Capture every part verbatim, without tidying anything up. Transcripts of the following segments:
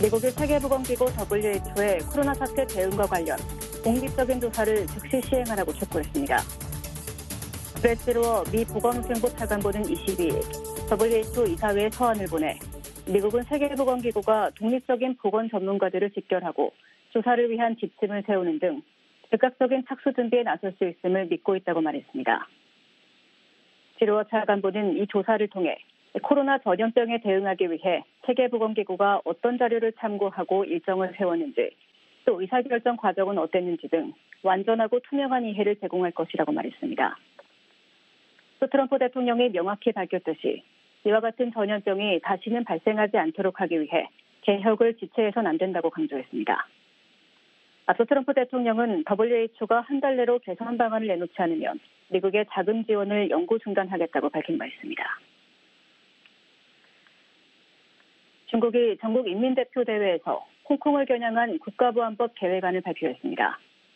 미국의 세계보건기구 더블유에이치오의 코로나 사태 대응과 관련 공식적인 조사를 즉시 시행하라고 촉구했습니다. 브렛 미 보건후생부 차관보는 이십이일 더블유에이치오 이사회에 서한을 보내 미국은 세계보건기구가 독립적인 보건 전문가들을 직결하고 조사를 위한 지침을 세우는 등 즉각적인 착수 준비에 나설 수 있음을 믿고 있다고 말했습니다. 지로어 차관보는 이 조사를 통해 코로나 전염병에 대응하기 위해 세계보건기구가 어떤 자료를 참고하고 일정을 세웠는지, 또 의사결정 과정은 어땠는지 등 완전하고 투명한 이해를 제공할 것이라고 말했습니다. 또 트럼프 대통령이 명확히 밝혔듯이 이와 같은 전염병이 다시는 발생하지 않도록 하기 위해 개혁을 지체해서는 안 된다고 강조했습니다. 앞서 트럼프 대통령은 더블유에이치오가 한 달 내로 개선 방안을 내놓지 않으면 미국의 자금 지원을 영구 중단하겠다고 밝힌 바 있습니다. 중국이 전국인민대표대회에서 홍콩을 겨냥한 국가보안법 계획안을 발표했습니다.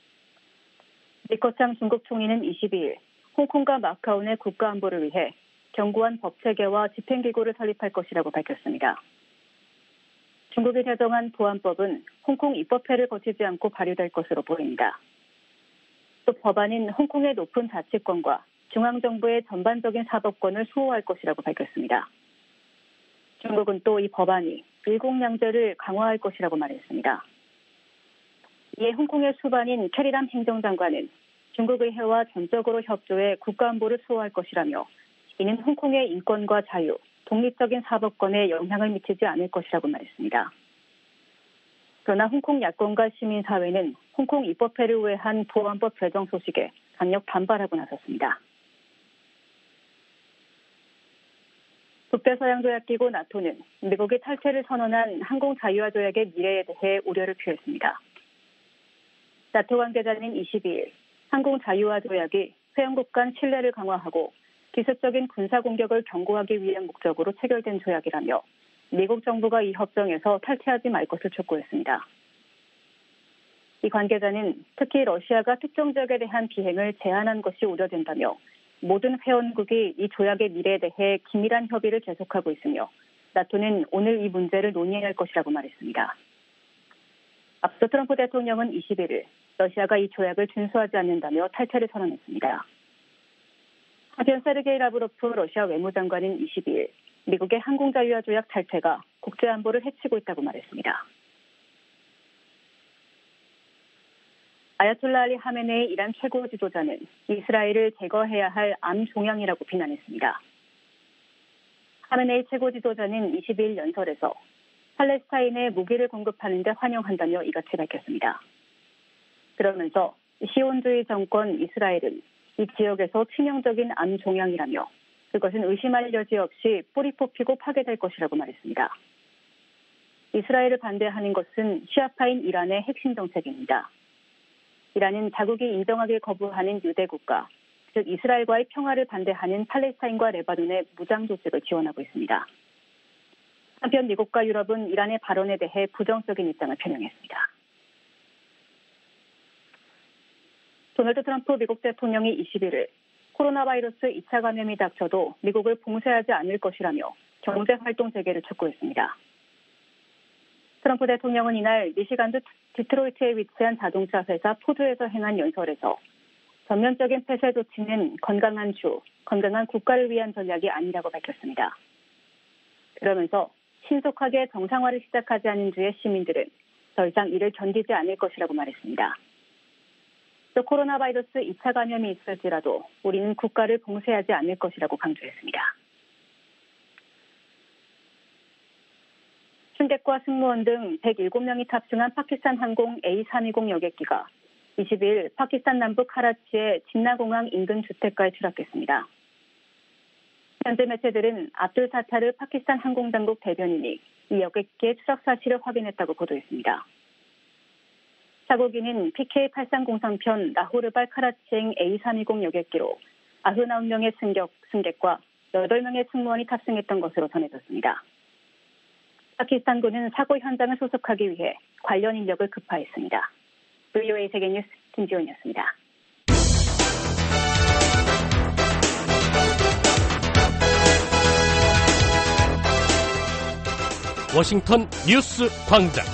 리커창 중국 총리는 이십이일 홍콩과 마카오 내 국가안보를 위해 견고한 법체계와 집행기구를 설립할 것이라고 밝혔습니다. 중국이 제정한 보안법은 홍콩 입법회를 거치지 않고 발효될 것으로 보입니다. 또 법안인 홍콩의 높은 자치권과 중앙정부의 전반적인 사법권을 수호할 것이라고 밝혔습니다. 중국은 또 이 법안이 일국양제를 강화할 것이라고 말했습니다. 이에 홍콩의 수반인 캐리람 행정장관은 중국 의회와 전적으로 협조해 국가안보를 수호할 것이라며 이는 홍콩의 인권과 자유, 독립적인 사법권에 영향을 미치지 않을 것이라고 말했습니다. 그러나 홍콩 야권과 시민사회는 홍콩 입법회를 우회한 보안법 제정 소식에 강력 반발하고 나섰습니다. 북대서양조약기구 나토는 미국이 탈퇴를 선언한 항공자유화 조약의 미래에 대해 우려를 표했습니다. 나토 관계자는 이십이일 항공자유화 조약이 회원국 간 신뢰를 강화하고 기습적인 군사공격을 경고하기 위한 목적으로 체결된 조약이라며 미국 정부가 이 협정에서 탈퇴하지 말 것을 촉구했습니다. 이 관계자는 특히 러시아가 특정 지역에 대한 비행을 제한한 것이 우려된다며 모든 회원국이 이 조약의 미래에 대해 긴밀한 협의를 계속하고 있으며 나토는 오늘 이 문제를 논의할 것이라고 말했습니다. 앞서 트럼프 대통령은 이십일일 러시아가 이 조약을 준수하지 않는다며 탈퇴를 선언했습니다. 한편 세르게이 라브로프 러시아 외무장관은 이십이일 미국의 항공자유화 조약 탈퇴가 국제안보를 해치고 있다고 말했습니다. 아야톨라 알리 하메네이 이란 최고 지도자는 이스라엘을 제거해야 할 암 종양이라고 비난했습니다. 하메네이 최고 지도자는 이십이일 연설에서 팔레스타인에 무기를 공급하는 데 환영한다며 이같이 밝혔습니다. 그러면서 시온주의 정권 이스라엘은 이 지역에서 치명적인 암 종양이라며 그것은 의심할 여지 없이 뿌리 뽑히고 파괴될 것이라고 말했습니다. 이스라엘을 반대하는 것은 시아파인 이란의 핵심 정책입니다. 이란은 자국이 인정하기 거부하는 유대 국가, 즉 이스라엘과의 평화를 반대하는 팔레스타인과 레바논의 무장 조직을 지원하고 있습니다. 한편 미국과 유럽은 이란의 발언에 대해 부정적인 입장을 표명했습니다. 도널드 트럼프 미국 대통령이 이십일일 코로나 바이러스 이 차 감염이 닥쳐도 미국을 봉쇄하지 않을 것이라며 경제활동 재개를 촉구했습니다. 트럼프 대통령은 이날 미시간주 디트로이트에 위치한 자동차 회사 포드에서 행한 연설에서 전면적인 폐쇄 조치는 건강한 주, 건강한 국가를 위한 전략이 아니라고 밝혔습니다. 그러면서 신속하게 정상화를 시작하지 않은 주의 시민들은 더 이상 이를 견디지 않을 것이라고 말했습니다. 또 코로나 바이러스 이 차 감염이 있을지라도 우리는 국가를 봉쇄하지 않을 것이라고 강조했습니다. 승객과 승무원 등 백칠 명이 탑승한 파키스탄 항공 에이 삼이공 여객기가 이십일 파키스탄 남부 카라치의 진나공항 인근 주택가에 추락했습니다. 현재 매체들은 압둘 사타르 파키스탄 항공당국 대변인이 이 여객기의 추락 사실을 확인했다고 보도했습니다. 사고기는 피케이 팔삼공삼 편 라호르발 카라치행 에이 삼이공 여객기로 구십구 명의 승객, 승객과 여덟 명의 승무원이 탑승했던 것으로 전해졌습니다. 파키스탄군은 사고 현장을 수습하기 위해 관련 인력을 급파했습니다. 브이오에이 세계뉴스 김지원이었습니다. 워싱턴 뉴스 광장.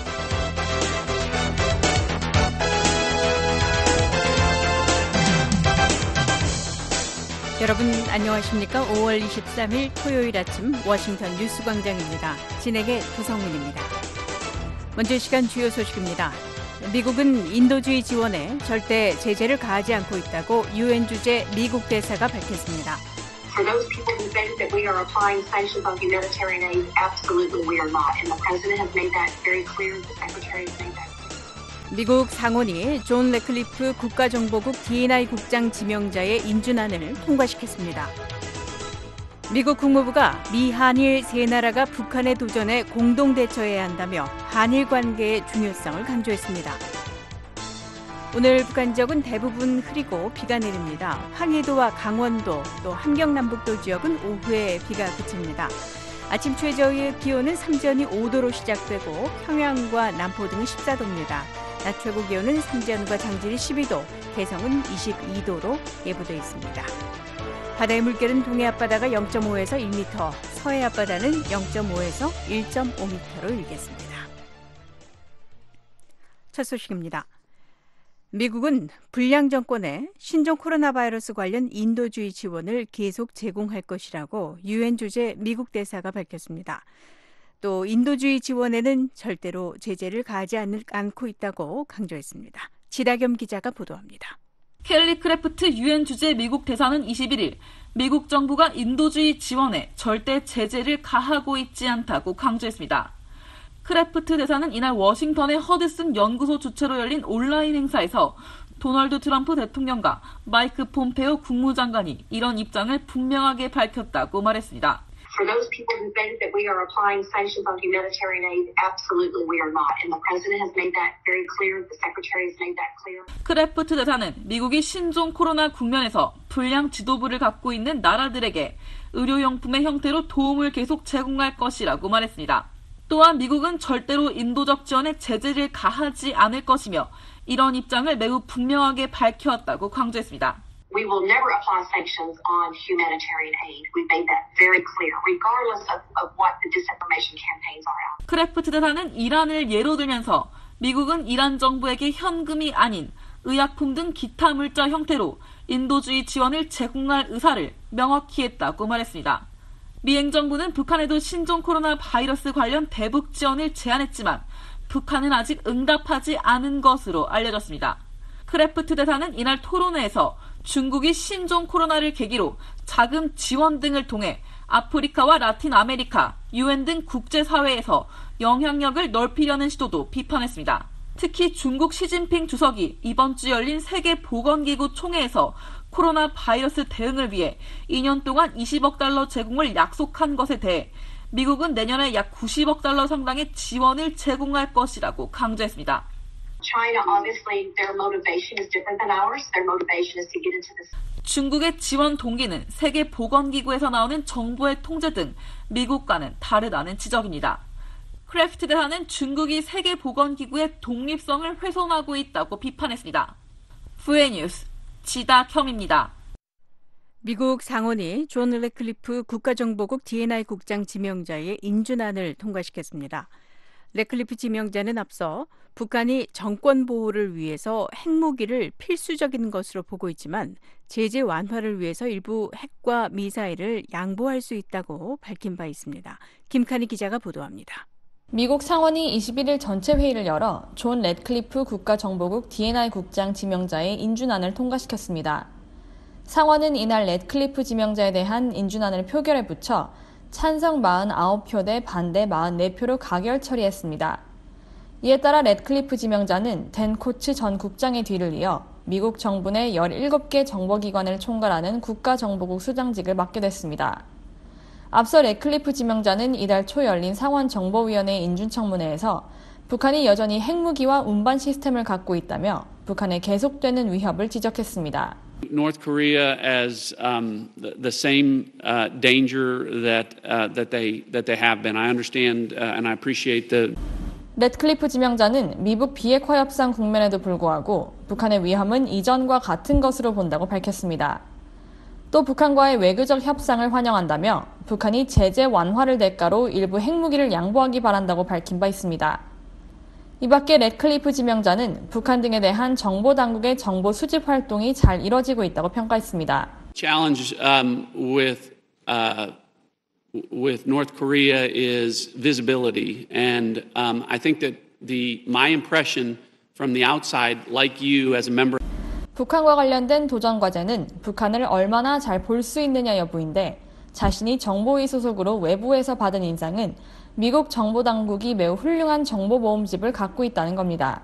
여러분 안녕하십니까? 오월 이십삼일 토요일 아침 워싱턴 뉴스 광장입니다. 진행의 도성문입니다. 먼저 이 시간 주요 소식입니다. 미국은 인도주의 지원에 절대 제재를 가하지 않고 있다고 유엔 주재 미국 대사가 밝혔습니다. For those people who think that we are applying sanctions on humanitarian aid, absolutely we are not. And the president has made that very clear. The secretary has made that clear. 미국 상원이 존 레클리프 국가정보국 디엔아이 국장 지명자의 인준안을 통과시켰습니다. 미국 국무부가 미, 한일 세 나라가 북한의 도전에 공동 대처해야 한다며 한일 관계의 중요성을 강조했습니다. 오늘 북한 지역은 대부분 흐리고 비가 내립니다. 황해도와 강원도 또 함경남북도 지역은 오후에 비가 그칩니다. 아침 최저의 기온은 삼전이 오도로 시작되고 평양과 남포 등은 십사도입니다. 낮 최고 기온은 삼전과 장질이 십이도, 개성은 이십이도로 예보되어 있습니다. 바다의 물결은 동해 앞바다가 영점오에서 일 미터, 서해 앞바다는 영점오에서 일점오 미터로 일겠습니다. 첫 소식입니다. 미국은 불량 정권에 신종 코로나 바이러스 관련 인도주의 지원을 계속 제공할 것이라고 유엔 주재 미국 대사가 밝혔습니다. 또 인도주의 지원에는 절대로 제재를 가하지 않고 있다고 강조했습니다. 지다겸 기자가 보도합니다. 켈리 크래프트 유엔 주재 미국 대사는 이십일일 미국 정부가 인도주의 지원에 절대 제재를 가하고 있지 않다고 강조했습니다. 크래프트 대사는 이날 워싱턴의 허드슨 연구소 주최로 열린 온라인 행사에서 도널드 트럼프 대통령과 마이크 폼페오 국무장관이 이런 입장을 분명하게 밝혔다고 말했습니다. For those people who think that we are applying sanctions on humanitarian aid, absolutely we are not. And the president has made that very clear. The secretary has made that clear. 크래프트 대사는 미국이 신종 코로나 국면에서 불량 지도부를 갖고 있는 나라들에게 의료용품의 형태로 도움을 계속 제공할 것이라고 말했습니다. 또한 미국은 절대로 인도적 지원에 제재를 가하지 않을 것이며 이런 입장을 매우 분명하게 밝혀왔다고 강조했습니다. We will never apply sanctions on humanitarian aid. We've made that very clear, regardless of, of what the disinformation campaigns are out. 크래프트 대사는 이란을 예로 들면서 미국은 이란 정부에게 현금이 아닌 의약품 등 기타 물자 형태로 인도주의 지원을 제공할 의사를 명확히 했다고 말했습니다. 미 행정부는 북한에도 신종 코로나 바이러스 관련 대북 지원을 제안했지만 북한은 아직 응답하지 않은 것으로 알려졌습니다. 크래프트 대사는 이날 토론회에서 중국이 신종 코로나를 계기로 자금 지원 등을 통해 아프리카와 라틴 아메리카, 유엔 등 국제사회에서 영향력을 넓히려는 시도도 비판했습니다. 특히 중국 시진핑 주석이 이번 주 열린 세계보건기구 총회에서 코로나 바이러스 대응을 위해 이 년 동안 이십억 달러 제공을 약속한 것에 대해 미국은 내년에 약 구십억 달러 상당의 지원을 제공할 것이라고 강조했습니다. China, obviously, their motivation is different than ours. Their motivation is to get into this. 중국의 지원 동기는 세계보건기구에서 나오는 정보의 통제 등 미국과는 다르다는 지적입니다. 크래프트 대사는 중국이 세계보건기구의 독립성을 훼손하고 있다고 비판했습니다. 후에뉴스 지다겸입니다. 미국 상원이 존 레클리프 국가정보국 디엔아이 국장 지명자의 인준안을 통과시켰습니다. 레클리프 지명자는 앞서 북한이 정권 보호를 위해서 핵무기를 필수적인 것으로 보고 있지만 제재 완화를 위해서 일부 핵과 미사일을 양보할 수 있다고 밝힌 바 있습니다. 김칸희 기자가 보도합니다. 미국 상원이 이십일일 전체 회의를 열어 존 래클리프 국가정보국 디엔아이 국장 지명자의 인준안을 통과시켰습니다. 상원은 이날 래클리프 지명자에 대한 인준안을 표결에 붙여 찬성 사십구 표 대 반대 사십사 표로 가결 처리했습니다. 이에 따라 래클리프 지명자는 댄 코츠 전 국장의 뒤를 이어 미국 정부 내 열일곱 개 정보기관을 총괄하는 국가정보국 수장직을 맡게 됐습니다. 앞서 래클리프 지명자는 이달 초 열린 상원 정보위원회 인준청문회에서 북한이 여전히 핵무기와 운반 시스템을 갖고 있다며 북한의 계속되는 위협을 지적했습니다. North Korea as um, the, the same uh, danger that uh, that they that they have been. I understand uh, and I appreciate the. 래클리프 지명자는 미북 비핵화 협상 국면에도 불구하고 북한의 위험은 이전과 같은 것으로 본다고 밝혔습니다. 또 북한과의 외교적 협상을 환영한다며 북한이 제재 완화를 대가로 일부 핵무기를 양보하기 바란다고 밝힌 바 있습니다. 이 밖에 래클리프 지명자는 북한 등에 대한 정보 당국의 정보 수집 활동이 잘 이뤄지고 있다고 평가했습니다. Challenge um, with uh, with North Korea is visibility, and um, I think that the my impression from the outside, like you as a member. 북한과 관련된 도전 과제는 북한을 얼마나 잘 볼 수 있느냐 여부인데 자신이 정보위 소속으로 외부에서 받은 인상은 미국 정보당국이 매우 훌륭한 정보모음집을 갖고 있다는 겁니다.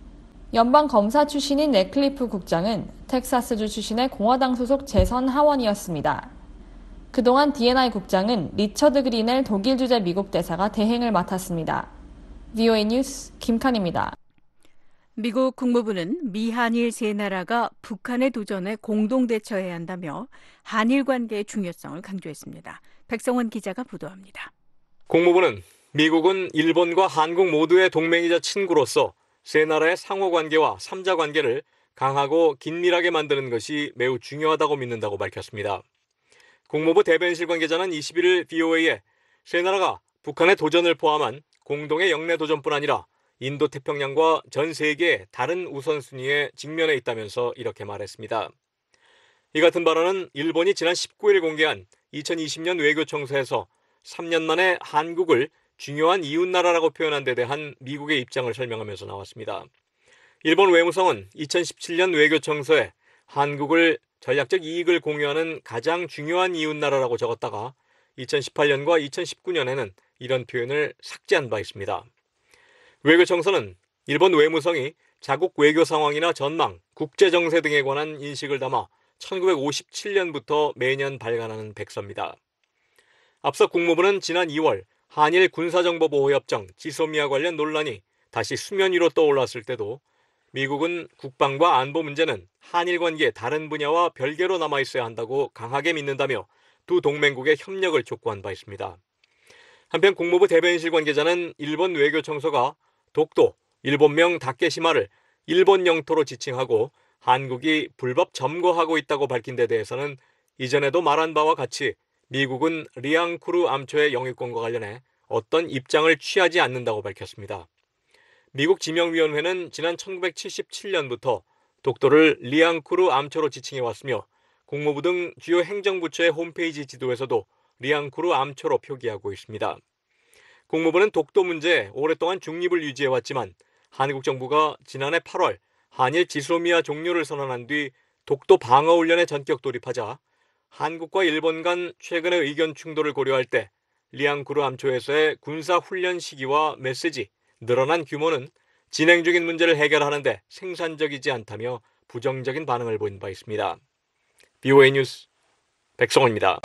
연방검사 출신인 래클리프 국장은 텍사스주 출신의 공화당 소속 재선 하원이었습니다. 그동안 디엔아이 국장은 리처드 그린엘 독일 주재 미국 대사가 대행을 맡았습니다. 브이오에이 뉴스 김칸입니다. 미국 국무부는 미한일 세 나라가 북한의 도전에 공동 대처해야 한다며 한일 관계의 중요성을 강조했습니다. 백성원 기자가 보도합니다. 국무부는 미국은 일본과 한국 모두의 동맹이자 친구로서 세 나라의 상호관계와 삼자관계를 강하고 긴밀하게 만드는 것이 매우 중요하다고 믿는다고 밝혔습니다. 국무부 대변실 관계자는 이십일 일 브이오에이에 세 나라가 북한의 도전을 포함한 공동의 영내 도전뿐 아니라 인도태평양과 전 세계의 다른 우선순위에 직면해 있다면서 이렇게 말했습니다. 이 같은 발언은 일본이 지난 십구 일 공개한 이천이십 년 외교청서에서 삼 년 만에 한국을 중요한 이웃나라라고 표현한 데 대한 미국의 입장을 설명하면서 나왔습니다. 일본 외무성은 이천십칠 년 외교청서에 한국을 전략적 이익을 공유하는 가장 중요한 이웃나라라고 적었다가 이천십팔 년과 이천십구 년에는 이런 표현을 삭제한 바 있습니다. 외교청서는 일본 외무성이 자국 외교 상황이나 전망, 국제정세 등에 관한 인식을 담아 천구백오십칠 년부터 매년 발간하는 백서입니다. 앞서 국무부는 지난 이월 한일 군사정보보호협정 지소미아 관련 논란이 다시 수면 위로 떠올랐을 때도 미국은 국방과 안보 문제는 한일 관계의 다른 분야와 별개로 남아있어야 한다고 강하게 믿는다며 두 동맹국의 협력을 촉구한 바 있습니다. 한편 국무부 대변실 관계자는 일본 외교청서가 독도, 일본명 다케시마를 일본 영토로 지칭하고 한국이 불법 점거하고 있다고 밝힌 데 대해서는 이전에도 말한 바와 같이 미국은 리앙쿠르 암초의 영유권과 관련해 어떤 입장을 취하지 않는다고 밝혔습니다. 미국 지명위원회는 지난 천구백칠십칠 년부터 독도를 리앙쿠르 암초로 지칭해왔으며 국무부 등 주요 행정부처의 홈페이지 지도에서도 리앙쿠르 암초로 표기하고 있습니다. 국무부는 독도 문제에 오랫동안 중립을 유지해왔지만 한국 정부가 지난해 팔월 한일 지소미아 종료를 선언한 뒤 독도 방어훈련에 전격 돌입하자 한국과 일본 간 최근의 의견 충돌을 고려할 때 리앙쿠르 암초에서의 군사훈련 시기와 메시지, 늘어난 규모는 진행 중인 문제를 해결하는 데 생산적이지 않다며 부정적인 반응을 보인 바 있습니다. 브이오에이 뉴스 백성원입니다.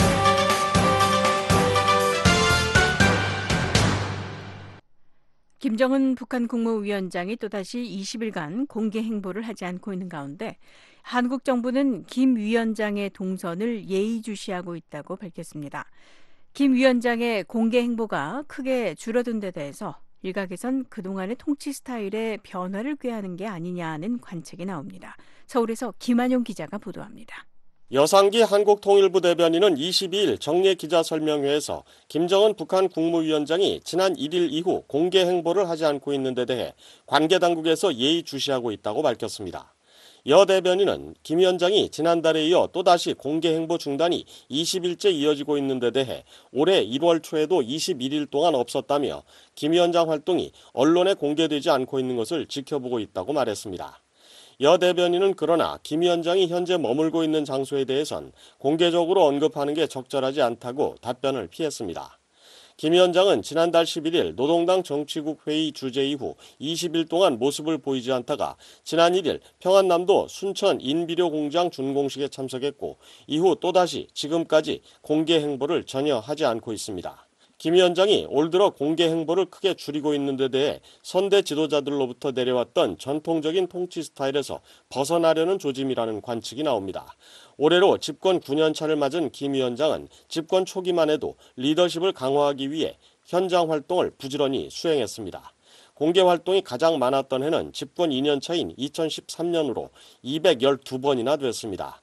김정은 북한 국무위원장이 또다시 이십 일간 공개 행보를 하지 않고 있는 가운데 한국 정부는 김 위원장의 동선을 예의주시하고 있다고 밝혔습니다. 김 위원장의 공개 행보가 크게 줄어든 데 대해서 일각에선 그동안의 통치 스타일에 변화를 꾀하는 게 아니냐는 관측이 나옵니다. 서울에서 김한용 기자가 보도합니다. 여상기 한국통일부 대변인은 이십이 일 정례 기자설명회에서 김정은 북한 국무위원장이 지난 일 일 이후 공개 행보를 하지 않고 있는 데 대해 관계당국에서 예의주시하고 있다고 밝혔습니다. 여 대변인은 김 위원장이 지난달에 이어 또다시 공개 행보 중단이 이십 일째 이어지고 있는 데 대해 올해 일월 초에도 이십일 일 동안 없었다며 김 위원장 활동이 언론에 공개되지 않고 있는 것을 지켜보고 있다고 말했습니다. 여 대변인은 그러나 김 위원장이 현재 머물고 있는 장소에 대해선 공개적으로 언급하는 게 적절하지 않다고 답변을 피했습니다. 김 위원장은 지난달 십일 일 노동당 정치국 회의 주재 이후 이십 일 동안 모습을 보이지 않다가 지난 일 일 평안남도 순천 인비료 공장 준공식에 참석했고 이후 또다시 지금까지 공개 행보를 전혀 하지 않고 있습니다. 김 위원장이 올 들어 공개 행보를 크게 줄이고 있는 데 대해 선대 지도자들로부터 내려왔던 전통적인 통치 스타일에서 벗어나려는 조짐이라는 관측이 나옵니다. 올해로 집권 구 년 차를 맞은 김 위원장은 집권 초기만 해도 리더십을 강화하기 위해 현장 활동을 부지런히 수행했습니다. 공개 활동이 가장 많았던 해는 집권 이 년 차인 이천십삼 년으로 이백십이 번이나 됐습니다.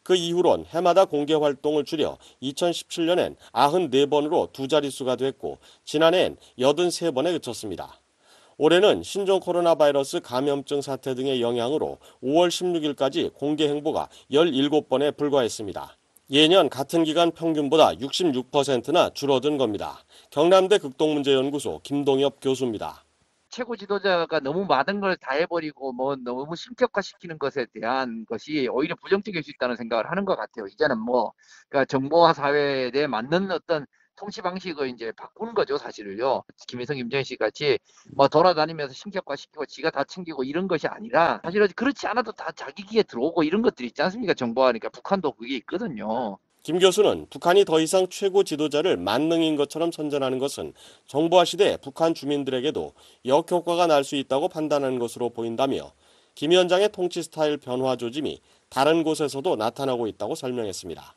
그 이후론 해마다 공개 활동을 줄여 이천십칠 년엔 구십사 번으로 두 자릿수가 됐고 지난해엔 팔십삼 번에 그쳤습니다. 올해는 신종 코로나 바이러스 감염증 사태 등의 영향으로 오월 십육일까지 공개 행보가 열일곱 번에 불과했습니다. 예년 같은 기간 평균보다 육십육 퍼센트나 줄어든 겁니다. 경남대 극동문제연구소 김동엽 교수입니다. 최고 지도자가 너무 많은 걸 다 해버리고 뭐 너무 신격화시키는 것에 대한 것이 오히려 부정적일 수 있다는 생각을 하는 것 같아요. 이제는 뭐 그러니까 정보화 사회에 맞는 어떤 통치 방식을 이제 바꾸는 거죠, 사실을요. 김일성, 김정일 씨 같이 뭐 돌아다니면서 신격화시키고 지가 다 챙기고 이런 것이 아니라 사실은 그렇지 않아도 다 자기 귀에 들어오고 이런 것들이 있지 않습니까? 정보화니까 북한도 그게 있거든요. 김 교수는 북한이 더 이상 최고 지도자를 만능인 것처럼 선전하는 것은 정보화 시대 북한 주민들에게도 역효과가 날 수 있다고 판단하는 것으로 보인다며 김 위원장의 통치 스타일 변화 조짐이 다른 곳에서도 나타나고 있다고 설명했습니다.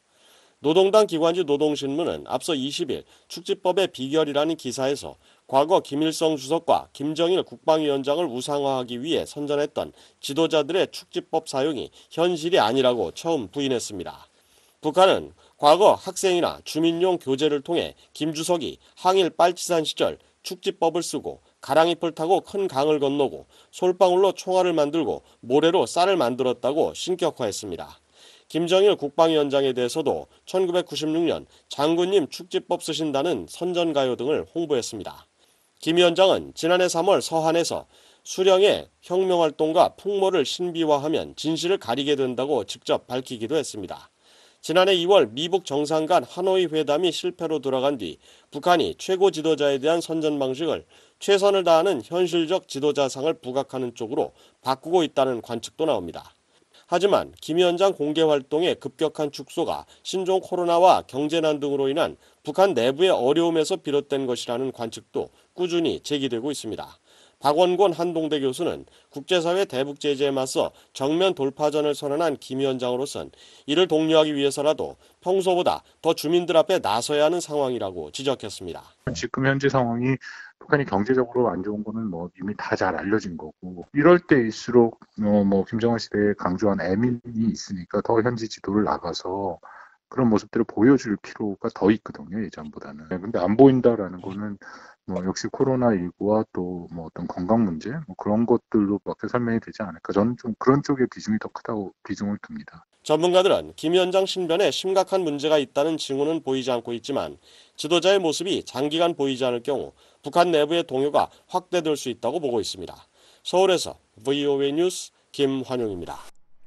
노동당 기관지 노동신문은 앞서 이십일 축지법의 비결이라는 기사에서 과거 김일성 주석과 김정일 국방위원장을 우상화하기 위해 선전했던 지도자들의 축지법 사용이 현실이 아니라고 처음 부인했습니다. 북한은 과거 학생이나 주민용 교재를 통해 김 주석이 항일 빨치산 시절 축지법을 쓰고 가랑잎을 타고 큰 강을 건너고 솔방울로 총알을 만들고 모래로 쌀을 만들었다고 신격화했습니다. 김정일 국방위원장에 대해서도 천구백구십육 년 장군님 축지법 쓰신다는 선전가요 등을 홍보했습니다. 김 위원장은 지난해 삼월 서한에서 수령의 혁명활동과 풍모를 신비화하면 진실을 가리게 된다고 직접 밝히기도 했습니다. 지난해 이월 미북 정상 간 하노이 회담이 실패로 돌아간 뒤 북한이 최고 지도자에 대한 선전 방식을 최선을 다하는 현실적 지도자상을 부각하는 쪽으로 바꾸고 있다는 관측도 나옵니다. 하지만 김 위원장 공개 활동의 급격한 축소가 신종 코로나와 경제난 등으로 인한 북한 내부의 어려움에서 비롯된 것이라는 관측도 꾸준히 제기되고 있습니다. 박원권 한동대 교수는 국제사회 대북 제재에 맞서 정면 돌파전을 선언한 김 위원장으로선 이를 독려하기 위해서라도 평소보다 더 주민들 앞에 나서야 하는 상황이라고 지적했습니다. 지금 현재 상황이 북한이 경제적으로 안 좋은 거는 뭐 이미 다 잘 알려진 거고 이럴 때일수록 어 뭐 김정은 시대에 강조한 애민이 있으니까 더 현지 지도를 나가서 그런 모습들을 보여줄 필요가 더 있거든요, 예전보다는. 근데 안 보인다라는 거는 뭐 역시 코로나십구와 또 뭐 어떤 건강 문제 뭐 그런 것들로밖에 설명이 되지 않을까. 저는 좀 그런 쪽의 비중이 더 크다고 비중을 둡니다. 전문가들은 김 위원장 신변에 심각한 문제가 있다는 징후는 보이지 않고 있지만 지도자의 모습이 장기간 보이지 않을 경우 북한 내부의 동요가 확대될 수 있다고 보고 있습니다. 서울에서 브이오에이 뉴스 김환용입니다.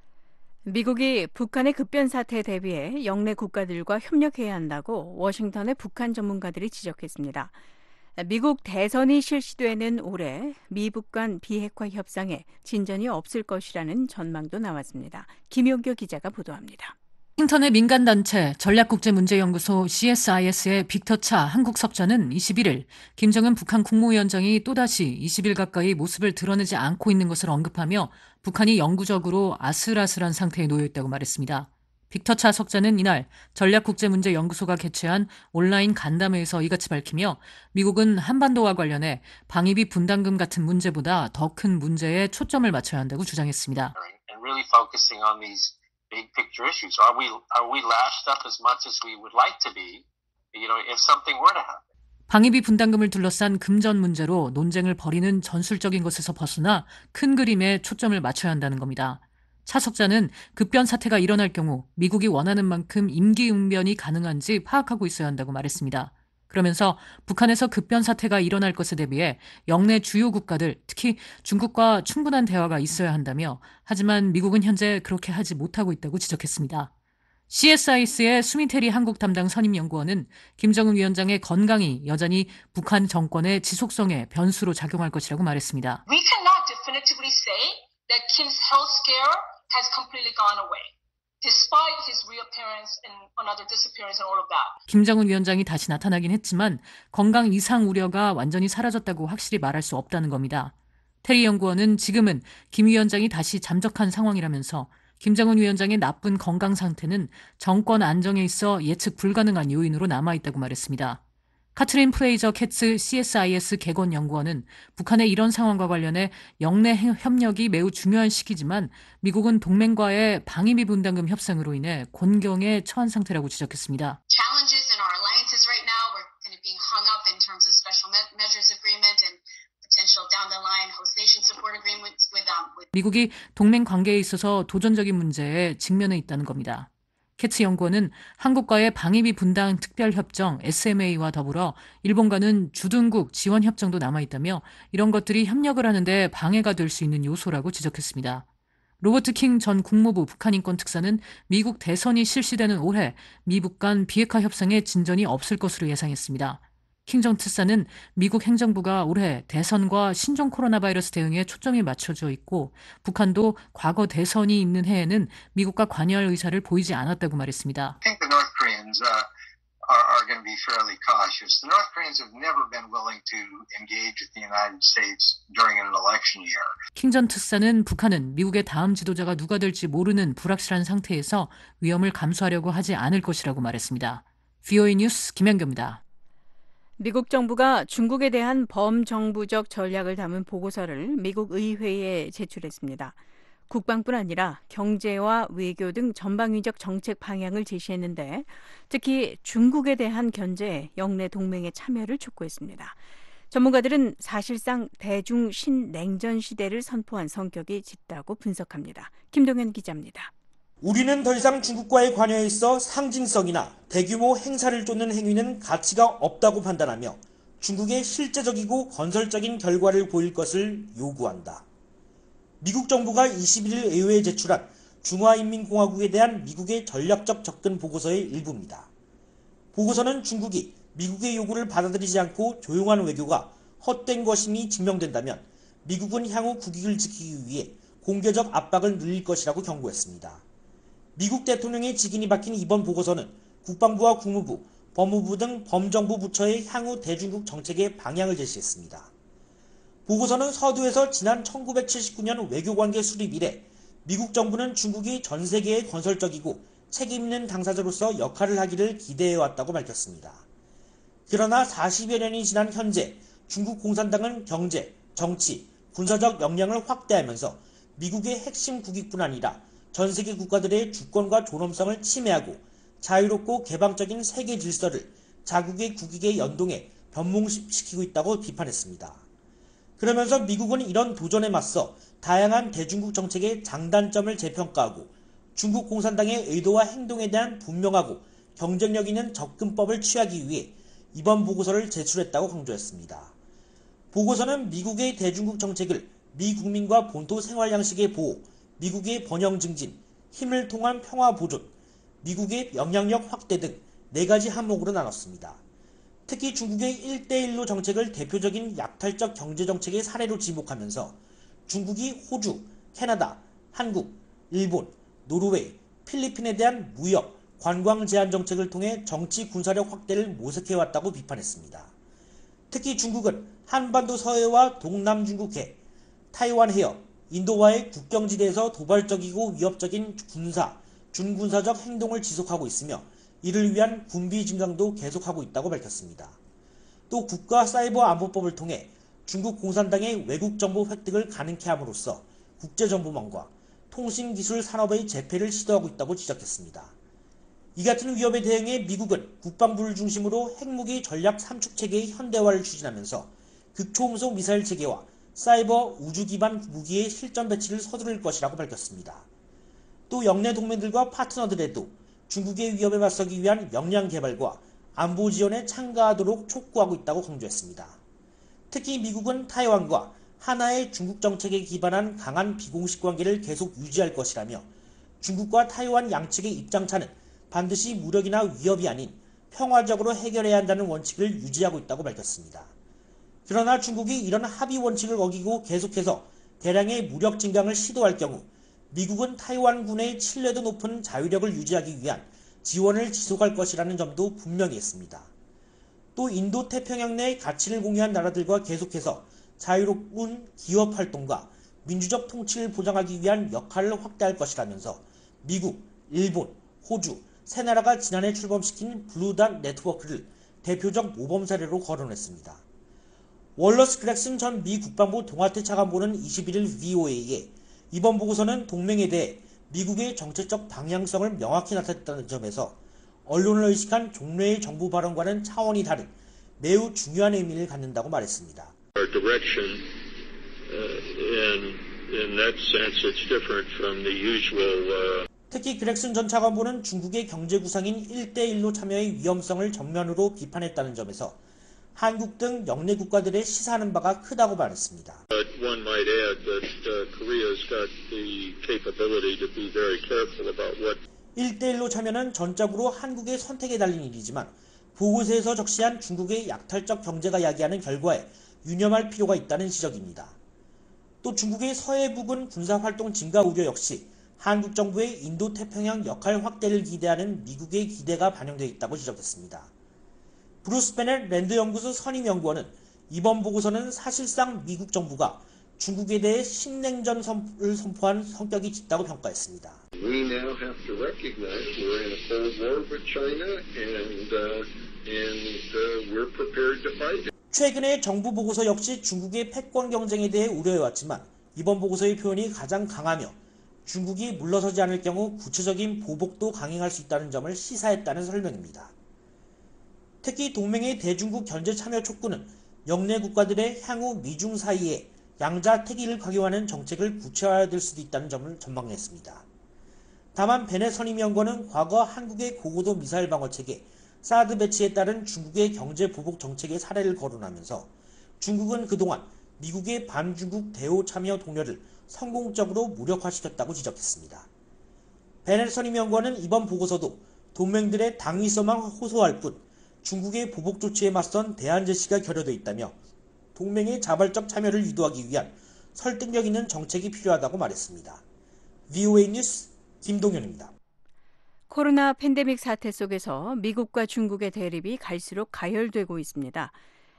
미국이 북한의 급변 사태에 대비해 영내 국가들과 협력해야 한다고 워싱턴의 북한 전문가들이 지적했습니다. 미국 대선이 실시되는 올해 미북 간 비핵화 협상에 진전이 없을 것이라는 전망도 나왔습니다. 김용교 기자가 보도합니다. 워싱턴의 민간단체 전략국제문제연구소 씨에스아이에스의 빅터 차 한국 석좌는 이십일일 김정은 북한 국무위원장이 또다시 이십 일 가까이 모습을 드러내지 않고 있는 것을 언급하며 북한이 영구적으로 아슬아슬한 상태에 놓여 있다고 말했습니다. 빅터 차 석좌는 이날 전략국제문제연구소가 개최한 온라인 간담회에서 이같이 밝히며 미국은 한반도와 관련해 방위비 분담금 같은 문제보다 더 큰 문제에 초점을 맞춰야 한다고 주장했습니다. big picture issues. Are we are we lashed up as much as we would like to be? You know, if something were to happen. 방위비 분담금을 둘러싼 금전 문제로 논쟁을 벌이는 전술적인 것에서 벗어나 큰 그림에 초점을 맞춰야 한다는 겁니다. 차 석좌는 급변 사태가 일어날 경우 미국이 원하는 만큼 임기응변이 가능한지 파악하고 있어야 한다고 말했습니다. 그러면서 북한에서 급변 사태가 일어날 것에 대비해 영내 주요 국가들, 특히 중국과 충분한 대화가 있어야 한다며 하지만 미국은 현재 그렇게 하지 못하고 있다고 지적했습니다. 씨에스아이에스의 수민테리 한국 담당 선임연구원은 김정은 위원장의 건강이 여전히 북한 정권의 지속성에 변수로 작용할 것이라고 말했습니다. We cannot definitively say that Kim's health scare has completely gone away. Despite his reappearance and another disappearance and all of that. 김정은 위원장이 다시 나타나긴 했지만 건강 이상 우려가 완전히 사라졌다고 확실히 말할 수 없다는 겁니다. 테리 연구원은 지금은 김 위원장이 다시 잠적한 상황이라면서 김정은 위원장의 나쁜 건강 상태는 정권 안정에 있어 예측 불가능한 요인으로 남아있다고 말했습니다. 카트린 프레이저 캐츠 씨에스아이에스 객원 연구원은 북한의 이런 상황과 관련해 영내 협력이 매우 중요한 시기지만 미국은 동맹과의 방위비 분담금 협상으로 인해 곤경에 처한 상태라고 지적했습니다. Challenges in our alliances right now, we're kind of being hung up in terms of special measures agreement and potential down the line host nation support agreements with um with 미국이 동맹 관계에 있어서 도전적인 문제에 직면해 있다는 겁니다. 캐츠 연구원은 한국과의 방위비 분담 특별협정 에스엠에이와 더불어 일본과는 주둔국 지원협정도 남아있다며 이런 것들이 협력을 하는데 방해가 될 수 있는 요소라고 지적했습니다. 로버트 킹 전 국무부 북한인권 특사는 미국 대선이 실시되는 올해 미북 간 비핵화 협상에 진전이 없을 것으로 예상했습니다. 킹 전 특사는 미국 행정부가 올해 대선과 신종 코로나 바이러스 대응에 초점이 맞춰져 있고 북한도 과거 대선이 있는 해에는 미국과 관여할 의사를 보이지 않았다고 말했습니다. I think the North Koreans uh, are, are going to be fairly cautious. The North Koreans have never been willing to engage with the United States during an election year. 킹 전 특사는 북한은 미국의 다음 지도자가 누가 될지 모르는 불확실한 상태에서 위험을 감수하려고 하지 않을 것이라고 말했습니다. 브이오에이 뉴스 김현규입니다. 미국 정부가 중국에 대한 범정부적 전략을 담은 보고서를 미국 의회에 제출했습니다. 국방뿐 아니라 경제와 외교 등 전방위적 정책 방향을 제시했는데 특히 중국에 대한 견제에 영내 동맹의 참여를 촉구했습니다. 전문가들은 사실상 대중 신냉전 시대를 선포한 성격이 짙다고 분석합니다. 김동현 기자입니다. 우리는 더 이상 중국과의 관여에 있어 상징성이나 대규모 행사를 쫓는 행위는 가치가 없다고 판단하며 중국의 실제적이고 건설적인 결과를 보일 것을 요구한다. 미국 정부가 이십일 일 의회에 제출한 중화인민공화국에 대한 미국의 전략적 접근 보고서의 일부입니다. 보고서는 중국이 미국의 요구를 받아들이지 않고 조용한 외교가 헛된 것임이 증명된다면 미국은 향후 국익을 지키기 위해 공개적 압박을 늘릴 것이라고 경고했습니다. 미국 대통령의 직인이 박힌 이번 보고서는 국방부와 국무부, 법무부 등 범정부 부처의 향후 대중국 정책의 방향을 제시했습니다. 보고서는 서두에서 지난 천구백칠십구 년 외교관계 수립 이래 미국 정부는 중국이 전 세계의 건설적이고 책임있는 당사자로서 역할을 하기를 기대해왔다고 밝혔습니다. 그러나 사십여 년이 지난 현재 중국 공산당은 경제, 정치, 군사적 역량을 확대하면서 미국의 핵심 국익뿐 아니라 전 세계 국가들의 주권과 존엄성을 침해하고 자유롭고 개방적인 세계 질서를 자국의 국익에 연동해 변몽시키고 있다고 비판했습니다. 그러면서 미국은 이런 도전에 맞서 다양한 대중국 정책의 장단점을 재평가하고 중국 공산당의 의도와 행동에 대한 분명하고 경쟁력 있는 접근법을 취하기 위해 이번 보고서를 제출했다고 강조했습니다. 보고서는 미국의 대중국 정책을 미국민과 본토 생활 양식의 보호, 미국의 번영 증진, 힘을 통한 평화 보존, 미국의 영향력 확대 등 네 가지 항목으로 나눴습니다. 특히 중국의 일 대 일로 정책을 대표적인 약탈적 경제정책의 사례로 지목하면서 중국이 호주, 캐나다, 한국, 일본, 노르웨이, 필리핀에 대한 무역, 관광 제한 정책을 통해 정치 군사력 확대를 모색해왔다고 비판했습니다. 특히 중국은 한반도 서해와 동남중국해, 타이완 해협, 인도와의 국경지대에서 도발적이고 위협적인 군사, 준군사적 행동을 지속하고 있으며 이를 위한 군비 증강도 계속하고 있다고 밝혔습니다. 또 국가사이버안보법을 통해 중국 공산당의 외국정보 획득을 가능케 함으로써 국제정보망과 통신기술 산업의 재패를 시도하고 있다고 지적했습니다. 이 같은 위협에 대응해 미국은 국방부를 중심으로 핵무기 전략 삼축체계의 현대화를 추진하면서 극초음속 미사일 체계와 사이버 우주 기반 무기의 실전 배치를 서두를 것이라고 밝혔습니다. 또 영내 동맹들과 파트너들에도 중국의 위협에 맞서기 위한 역량 개발과 안보 지원에 참가하도록 촉구하고 있다고 강조했습니다. 특히 미국은 타이완과 하나의 중국 정책에 기반한 강한 비공식 관계를 계속 유지할 것이라며 중국과 타이완 양측의 입장차는 반드시 무력이나 위협이 아닌 평화적으로 해결해야 한다는 원칙을 유지하고 있다고 밝혔습니다. 그러나 중국이 이런 합의 원칙을 어기고 계속해서 대량의 무력 증강을 시도할 경우 미국은 타이완군의 신뢰도 높은 자위력을 유지하기 위한 지원을 지속할 것이라는 점도 분명히 했습니다. 또 인도 태평양 내 가치를 공유한 나라들과 계속해서 자유로운 기업 활동과 민주적 통치를 보장하기 위한 역할을 확대할 것이라면서 미국, 일본, 호주, 세 나라가 지난해 출범시킨 블루닷 네트워크를 대표적 모범 사례로 거론했습니다. 월러스 클렉슨 전 미 국방부 동아태 차관보는 이십일 일 브이오에이에 이번 보고서는 동맹에 대해 미국의 정책적 방향성을 명확히 나타냈다는 점에서 언론을 의식한 종래의 정부 발언과는 차원이 다른 매우 중요한 의미를 갖는다고 말했습니다. Our direction, uh, in, in that sense, it's different from the usual. Uh... 특히 그렉슨 전 차관보는 중국의 경제 구상인 일 대 일로 참여의 위험성을 전면으로 비판했다는 점에서 한국 등 영내 국가들의 시사하는 바가 크다고 말했습니다. One might add that uh, Korea's got the capability to be very careful about what. 일 대 일로 참여는 전적으로 한국의 선택에 달린 일이지만 보고서에서 적시한 중국의 약탈적 경제가 야기하는 결과에 유념할 필요가 있다는 지적입니다. 또 중국의 서해 부근 군사활동 증가 우려 역시 한국 정부의 인도태평양 역할 확대를 기대하는 미국의 기대가 반영되어 있다고 지적했습니다. 브루스 베넷 랜드 연구소 선임연구원은 이번 보고서는 사실상 미국 정부가 중국에 대해 신냉전을 선포한 성격이 짙다고 평가했습니다. We now have to recognize we're in a cold war with China and, uh, and uh, we're prepared to fight it. 최근에 정부 보고서 역시 중국의 패권 경쟁에 대해 우려해왔지만 이번 보고서의 표현이 가장 강하며 중국이 물러서지 않을 경우 구체적인 보복도 강행할 수 있다는 점을 시사했다는 설명입니다. 특히 동맹의 대중국 견제 참여 촉구는 영내 국가들의 향후 미중 사이에 양자 태기를 강요하는 정책을 구체화될 수도 있다는 점을 전망했습니다. 다만 베넷 선임연구원은 과거 한국의 고고도 미사일 방어체계 사드 배치에 따른 중국의 경제 보복 정책의 사례를 거론하면서 중국은 그동안 미국의 반중국 대오 참여 동료를 성공적으로 무력화시켰다고 지적했습니다. 베넷 선임연구원은 이번 보고서도 동맹들의 당위성만 호소할 뿐 중국의 보복 조치에 맞선 대안 제시가 결여되어 있다며 동맹의 자발적 참여를 유도하기 위한 설득력 있는 정책이 필요하다고 말했습니다. 브이오에이 뉴스 김동현입니다. 코로나 팬데믹 사태 속에서 미국과 중국의 대립이 갈수록 가열되고 있습니다.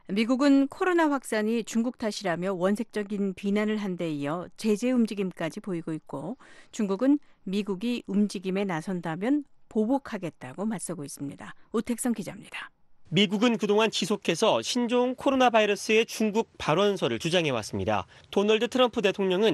미국은 코로나 확산이 중국 탓이라며 원색적인 비난을 한 데 이어 제재 움직임까지 보이고 있고 중국은 미국이 움직임에 나선다면 보복하겠다고 맞서고 있습니다. 오택성 기자입니다. 미국은 그동안 지속해서 신종 코로나 바이러스의 중국 발원설을 주장해왔습니다. 도널드 트럼프 대통령은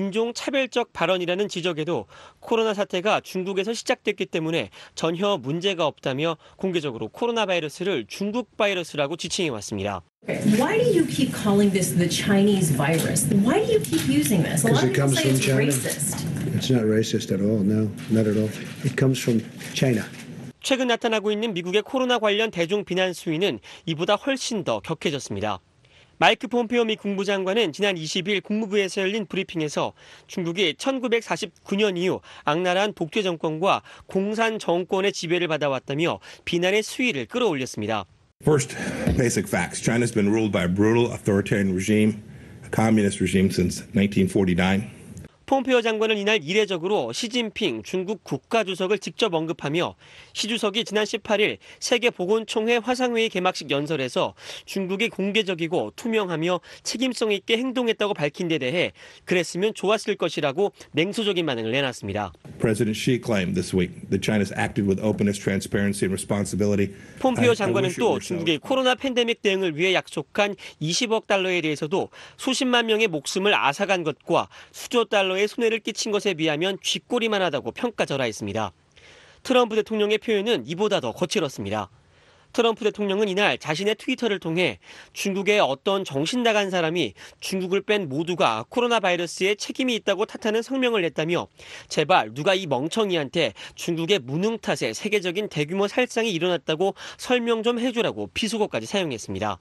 인종차별적 발언이라는 지적에도 코로나 사태가 중국에서 시작됐기 때문에 전혀 문제가 없다며 공개적으로 코로나 바이러스를 중국 바이러스라고 지칭해왔습니다. Why do you keep calling this the Chinese virus? Why do you keep using this? A lot of people say it's racist. It's not racist at all. No, not at all. It comes from China. 최근 나타나고 있는 미국의 코로나 관련 대중 비난 수위는 이보다 훨씬 더 격해졌습니다. 마이크 폼페오 미 국무장관은 지난 이십 일 국무부에서 열린 브리핑에서 중국이 천구백사십구 년 이후 악랄한 독재 정권과 공산 정권의 지배를 받아왔다며 비난의 수위를 끌어올렸습니다. First, basic facts. China's been ruled by a brutal authoritarian regime, a communist regime since nineteen forty-nine. 폼페오 장관은 이날 이례적으로 시진핑 중국 국가주석을 직접 언급하며 시 주석이 지난 십팔 일 세계보건총회 화상회의 개막식 연설에서 중국이 공개적이고 투명하며 책임성 있게 행동했다고 밝힌 데 대해 그랬으면 좋았을 것이라고 냉소적인 반응을 내놨습니다. President Xi claimed this week that China's acted with openness, transparency and responsibility. 폼페오 장관은 또 중국이 코로나 팬데믹 대응을 위해 약속한 이십억 달러에 대해서도 수십만 명의 목숨을 앗아간 것과 수조 달러 의 손해를 끼친 것에 비하면 쥐꼬리만 하다고 평가절하했습니다. 트럼프 대통령의 표현은 이보다 더 거칠었습니다. 트럼프 대통령은 이날 자신의 트위터를 통해 중국의 어떤 정신 나간 사람이 중국을 뺀 모두가 코로나 바이러스에 책임이 있다고 탓하는 성명을 냈다며 제발 누가 이 멍청이한테 중국의 무능 탓에 세계적인 대규모 살상이 일어났다고 설명 좀 해주라고 비속어까지 사용했습니다.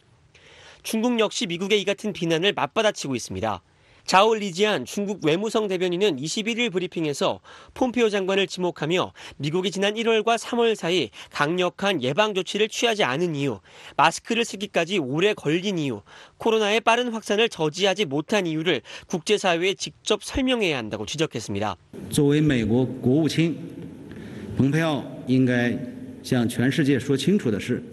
중국 역시 미국의 이 같은 비난을 맞받아치고 있습니다. 자오 리지안 중국 외무성 대변인은 이십일 일 브리핑에서 폼페오 장관을 지목하며 미국이 지난 일월과 삼월 사이 강력한 예방 조치를 취하지 않은 이유, 마스크를 쓰기까지 오래 걸린 이유, 코로나의 빠른 확산을 저지하지 못한 이유를 국제사회에 직접 설명해야 한다고 지적했습니다. 作为美国国务卿，蓬佩奥应该向全世界说清楚的是。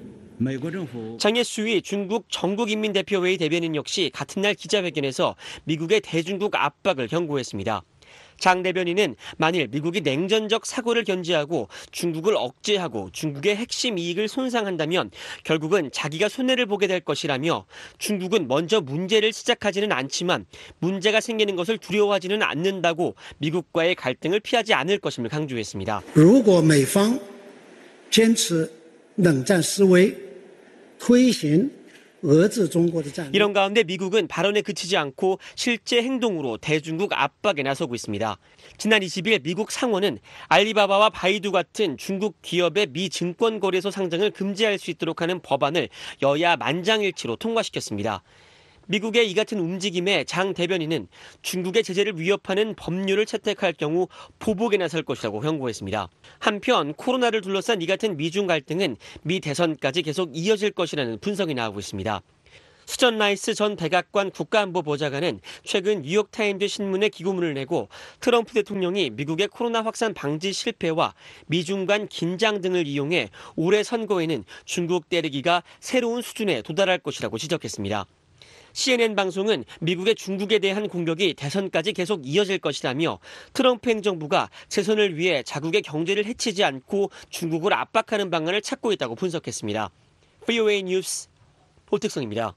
장예수위 중국 전국인민대표회의 대변인 역시 같은 날 기자회견에서 미국의 대중국 압박을 경고했습니다. 장 대변인은 만일 미국이 냉전적 사고를 견제하고 중국을 억제하고 중국의 핵심 이익을 손상한다면 결국은 자기가 손해를 보게 될 것이라며 중국은 먼저 문제를 시작하지는 않지만 문제가 생기는 것을 두려워하지는 않는다고 미국과의 갈등을 피하지 않을 것임을 강조했습니다. 如果美方坚持冷战思维，推行 이런 가운데 미국은 발언에 그치지 않고 실제 행동으로 대중국 압박에 나서고 있습니다. 지난 이십 일 미국 상원은 알리바바와 바이두 같은 중국 기업의 미 증권 거래소 상장을 금지할 수 있도록 하는 법안을 여야 만장일치로 통과시켰습니다. 미국의 이 같은 움직임에 장 대변인은 중국의 제재를 위협하는 법률을 채택할 경우 보복에 나설 것이라고 경고했습니다. 한편 코로나를 둘러싼 이 같은 미중 갈등은 미 대선까지 계속 이어질 것이라는 분석이 나오고 있습니다. 수전 라이스 전 백악관 국가안보보좌관은 최근 뉴욕타임즈 신문에 기고문을 내고 트럼프 대통령이 미국의 코로나 확산 방지 실패와 미중 간 긴장 등을 이용해 올해 선거에는 중국 때리기가 새로운 수준에 도달할 것이라고 지적했습니다. 씨엔엔 방송은 미국의 중국에 대한 공격이 대선까지 계속 이어질 것이라며 트럼프 행정부가 재선을 위해 자국의 경제를 해치지 않고 중국을 압박하는 방안을 찾고 있다고 분석했습니다. 브이오에이 뉴스 오택성입니다.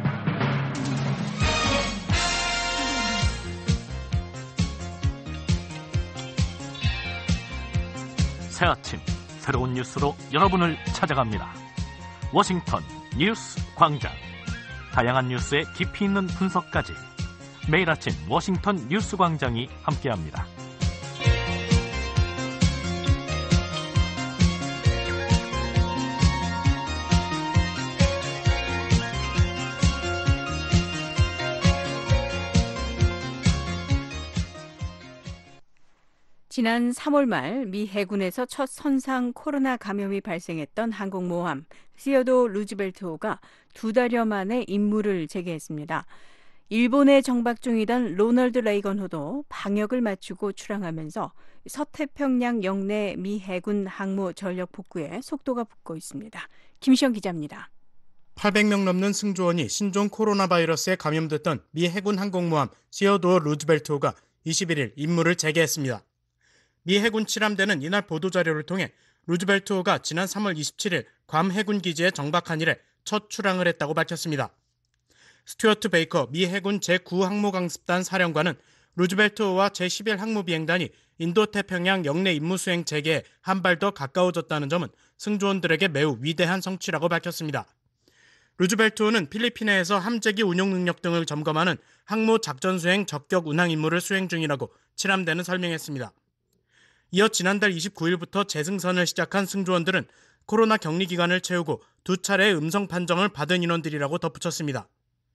새 아침 새로운 뉴스로 여러분을 찾아갑니다. 워싱턴 뉴스 광장. 다양한 뉴스의 깊이 있는 분석까지 매일 아침 워싱턴 뉴스 광장이 함께합니다. 지난 삼월 말 미 해군에서 첫 선상 코로나 감염이 발생했던 항공모함 시어도 루즈벨트호가 두 달여 만에 임무를 재개했습니다. 일본에 정박 중이던 로널드 레이건호도 방역을 마치고 출항하면서 서태평양 영내 미 해군 항모 전력 복구에 속도가 붙고 있습니다. 김시영 기자입니다. 팔백 명 넘는 승조원이 신종 코로나 바이러스에 감염됐던 미 해군 항공모함 시어도 루즈벨트호가 이십일 일 임무를 재개했습니다. 미 해군 칠함대는 이날 보도자료를 통해 루즈벨트호가 지난 삼월 이십칠일 괌 해군기지에 정박한 이래 첫 출항을 했다고 밝혔습니다. 스튜어트 베이커 미 해군 제구 항모강습단 사령관은 루즈벨트호와 제십일 항모비행단이 인도태평양 영내 임무 수행 재개에 한 발 더 가까워졌다는 점은 승조원들에게 매우 위대한 성취라고 밝혔습니다. 루즈벨트호는 필리핀해에서 함재기 운용 능력 등을 점검하는 항모 작전 수행 적격 운항 임무를 수행 중이라고 칠함대는 설명했습니다. 이어 지난달 이십구일부터 재승선을 시작한 승조원들은 코로나 격리 기간을 채우고 두 차례의 음성 판정을 받은 인원들이라고 덧붙였습니다.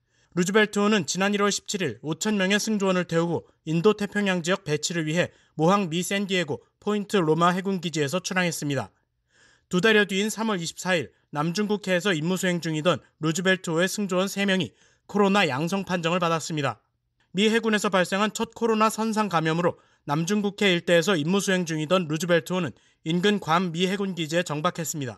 루즈벨트호는 지난 일월 십칠일 오천 명의 승조원을 태우고 인도 태평양 지역 배치를 위해 모항 미 샌디에고 포인트 로마 해군기지에서 출항했습니다. 두 달여 뒤인 삼월 이십사일 남중국해에서 임무 수행 중이던 루즈벨트호의 승조원 세 명이 코로나 양성 판정을 받았습니다. 미 해군에서 발생한 첫 코로나 선상 감염으로 남중국해 일대에서 임무 수행 중이던 루즈벨트호는 인근 괌 미 해군기지에 정박했습니다.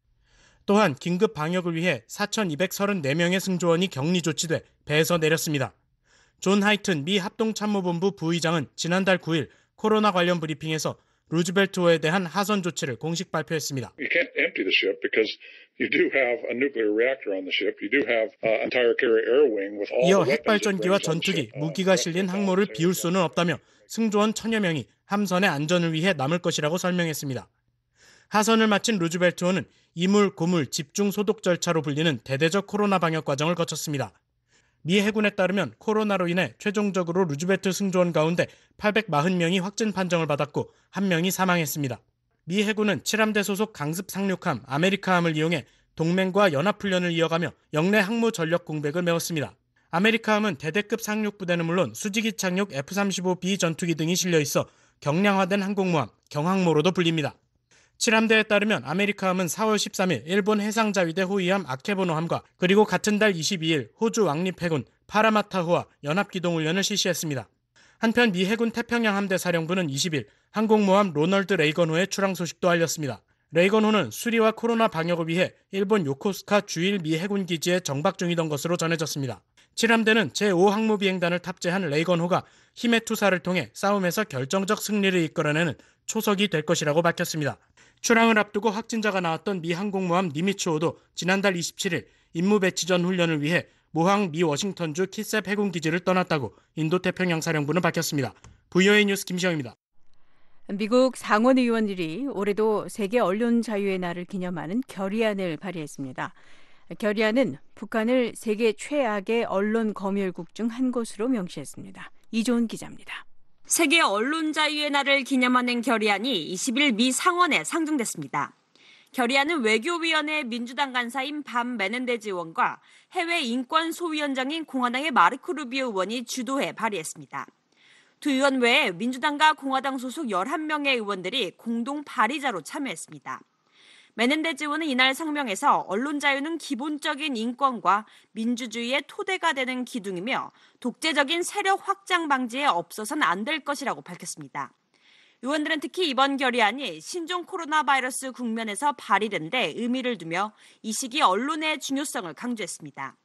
또한 긴급 방역을 위해 사천이백삼십사 명의 승조원이 격리 조치돼 배에서 내렸습니다. 존 하이튼 미 합동참모본부 부의장은 지난달 구일 코로나 관련 브리핑에서 루즈벨트호에 대한 하선 조치를 공식 발표했습니다. You can't empty the ship because you do have a nuclear reactor on the ship. You do have an entire carrier air wing with all the 이어 weapons. 핵발전기와 전투기, 무기가 실린 항모를 비울 수는 없다며 승조원 천여 명이 함선의 안전을 위해 남을 것이라고 설명했습니다. 하선을 마친 루즈벨트호는 이물, 고물, 집중 소독 절차로 불리는 대대적 코로나 방역 과정을 거쳤습니다. 미 해군에 따르면 코로나로 인해 최종적으로 루즈벨트 승조원 가운데 팔백사십 명이 확진 판정을 받았고 한 명이 사망했습니다. 미 해군은 칠함대 소속 강습 상륙함 아메리카함을 이용해 동맹과 연합훈련을 이어가며 영내 항모 전력 공백을 메웠습니다. 아메리카함은 대대급 상륙부대는 물론 수직이 착륙 에프 삼십오 비 전투기 등이 실려 있어 경량화된 항공모함, 경항모로도 불립니다. 칠함대에 따르면 아메리카함은 사월 십삼일 일본 해상자위대 호위함 아케보노함과 그리고 같은 달 이십이일 호주 왕립해군 파라마타호와 연합기동훈련을 실시했습니다. 한편 미 해군 태평양 함대 사령부는 이십일 항공모함 로널드 레이건호의 출항 소식도 알렸습니다. 레이건호는 수리와 코로나 방역을 위해 일본 요코스카 주일 미 해군기지에 정박 중이던 것으로 전해졌습니다. 칠함대는 제오 항모비행단을 탑재한 레이건호가 힘의 투사를 통해 싸움에서 결정적 승리를 이끌어내는 초석이 될 것이라고 밝혔습니다. 출항을 앞두고 확진자가 나왔던 미 항공모함 니미츠호도 지난달 이십칠일 임무 배치 전 훈련을 위해 모항 미 워싱턴주 키셉 해군기지를 떠났다고 인도태평양 사령부는 밝혔습니다. 브이오에이 뉴스 김시영입니다. 미국 상원 의원들이 올해도 세계 언론 자유의 날을 기념하는 결의안을 발의했습니다. 결의안은 북한을 세계 최악의 언론 검열국 중 한 곳으로 명시했습니다. 이조은 기자입니다. 세계 언론 자유의 날을 기념하는 결의안이 이십일 미 상원에 상정됐습니다. 결의안은 외교위원회 민주당 간사인 밥 메넨데즈 의원과 해외 인권 소위원장인 공화당의 마르코 루비오 의원이 주도해 발의했습니다. 두 의원 외에 민주당과 공화당 소속 열한 명의 의원들이 공동 발의자로 참여했습니다. 메넨데즈 의원은 이날 성명에서 언론 자유는 기본적인 인권과 민주주의의 토대가 되는 기둥이며 독재적인 세력 확장 방지에 없어서는 안 될 것이라고 밝혔습니다. 의원들은 특히 이번 결의안이 신종 코로나 바이러스 국면에서 발의된 데 의미를 두며 이 시기 언론의 중요성을 강조했습니다.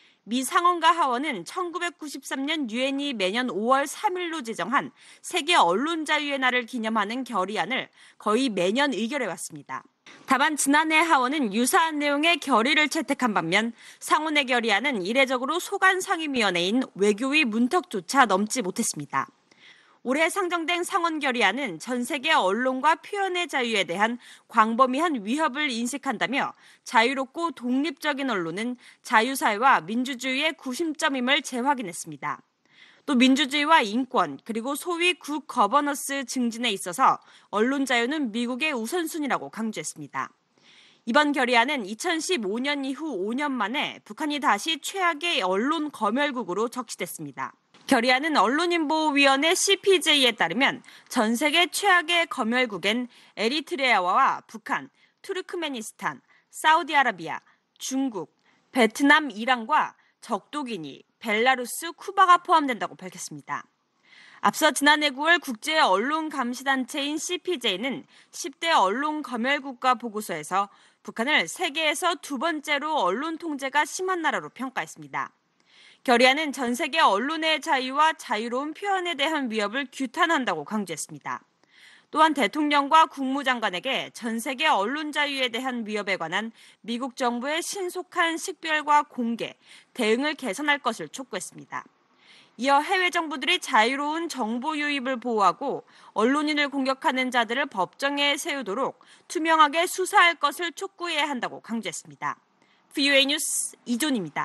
미 상원과 하원은 천구백구십삼 년 유엔이 매년 오월 삼일로 제정한 세계 언론 자유의 날을 기념하는 결의안을 거의 매년 의결해왔습니다. 다만 지난해 하원은 유사한 내용의 결의를 채택한 반면 상원의 결의안은 이례적으로 소관 상임위원회인 외교위 문턱조차 넘지 못했습니다. 올해 상정된 상원 결의안은 전 세계 언론과 표현의 자유에 대한 광범위한 위협을 인식한다며 자유롭고 독립적인 언론은 자유사회와 민주주의의 구심점임을 재확인했습니다. 또 민주주의와 인권 그리고 소위 굿 거버넌스 증진에 있어서 언론 자유는 미국의 우선순위라고 강조했습니다. 이번 결의안은 이천십오 년 이후 오 년 만에 북한이 다시 최악의 언론 검열국으로 적시됐습니다. 결의안은 언론인보호위원회 씨피제이에 따르면 전 세계 최악의 검열국엔 에리트레아와 북한, 투르크메니스탄, 사우디아라비아, 중국, 베트남, 이란과 적도기니, 벨라루스, 쿠바가 포함된다고 밝혔습니다. 앞서 지난해 구월 국제 언론 감시단체인 씨피제이는 십 대 언론 검열국가 보고서에서 북한을 세계에서 두 번째로 언론 통제가 심한 나라로 평가했습니다. 결의안은 전 세계 언론의 자유와 자유로운 표현에 대한 위협을 규탄한다고 강조했습니다. 또한 대통령과 국무장관에게 전 세계 언론 자유에 대한 위협에 관한 미국 정부의 신속한 식별과 공개, 대응을 개선할 것을 촉구했습니다. 이어 해외 정부들이 자유로운 정보 유입을 보호하고 언론인을 공격하는 자들을 법정에 세우도록 투명하게 수사할 것을 촉구해야 한다고 강조했습니다. 브이오에이 뉴스 이존입니다.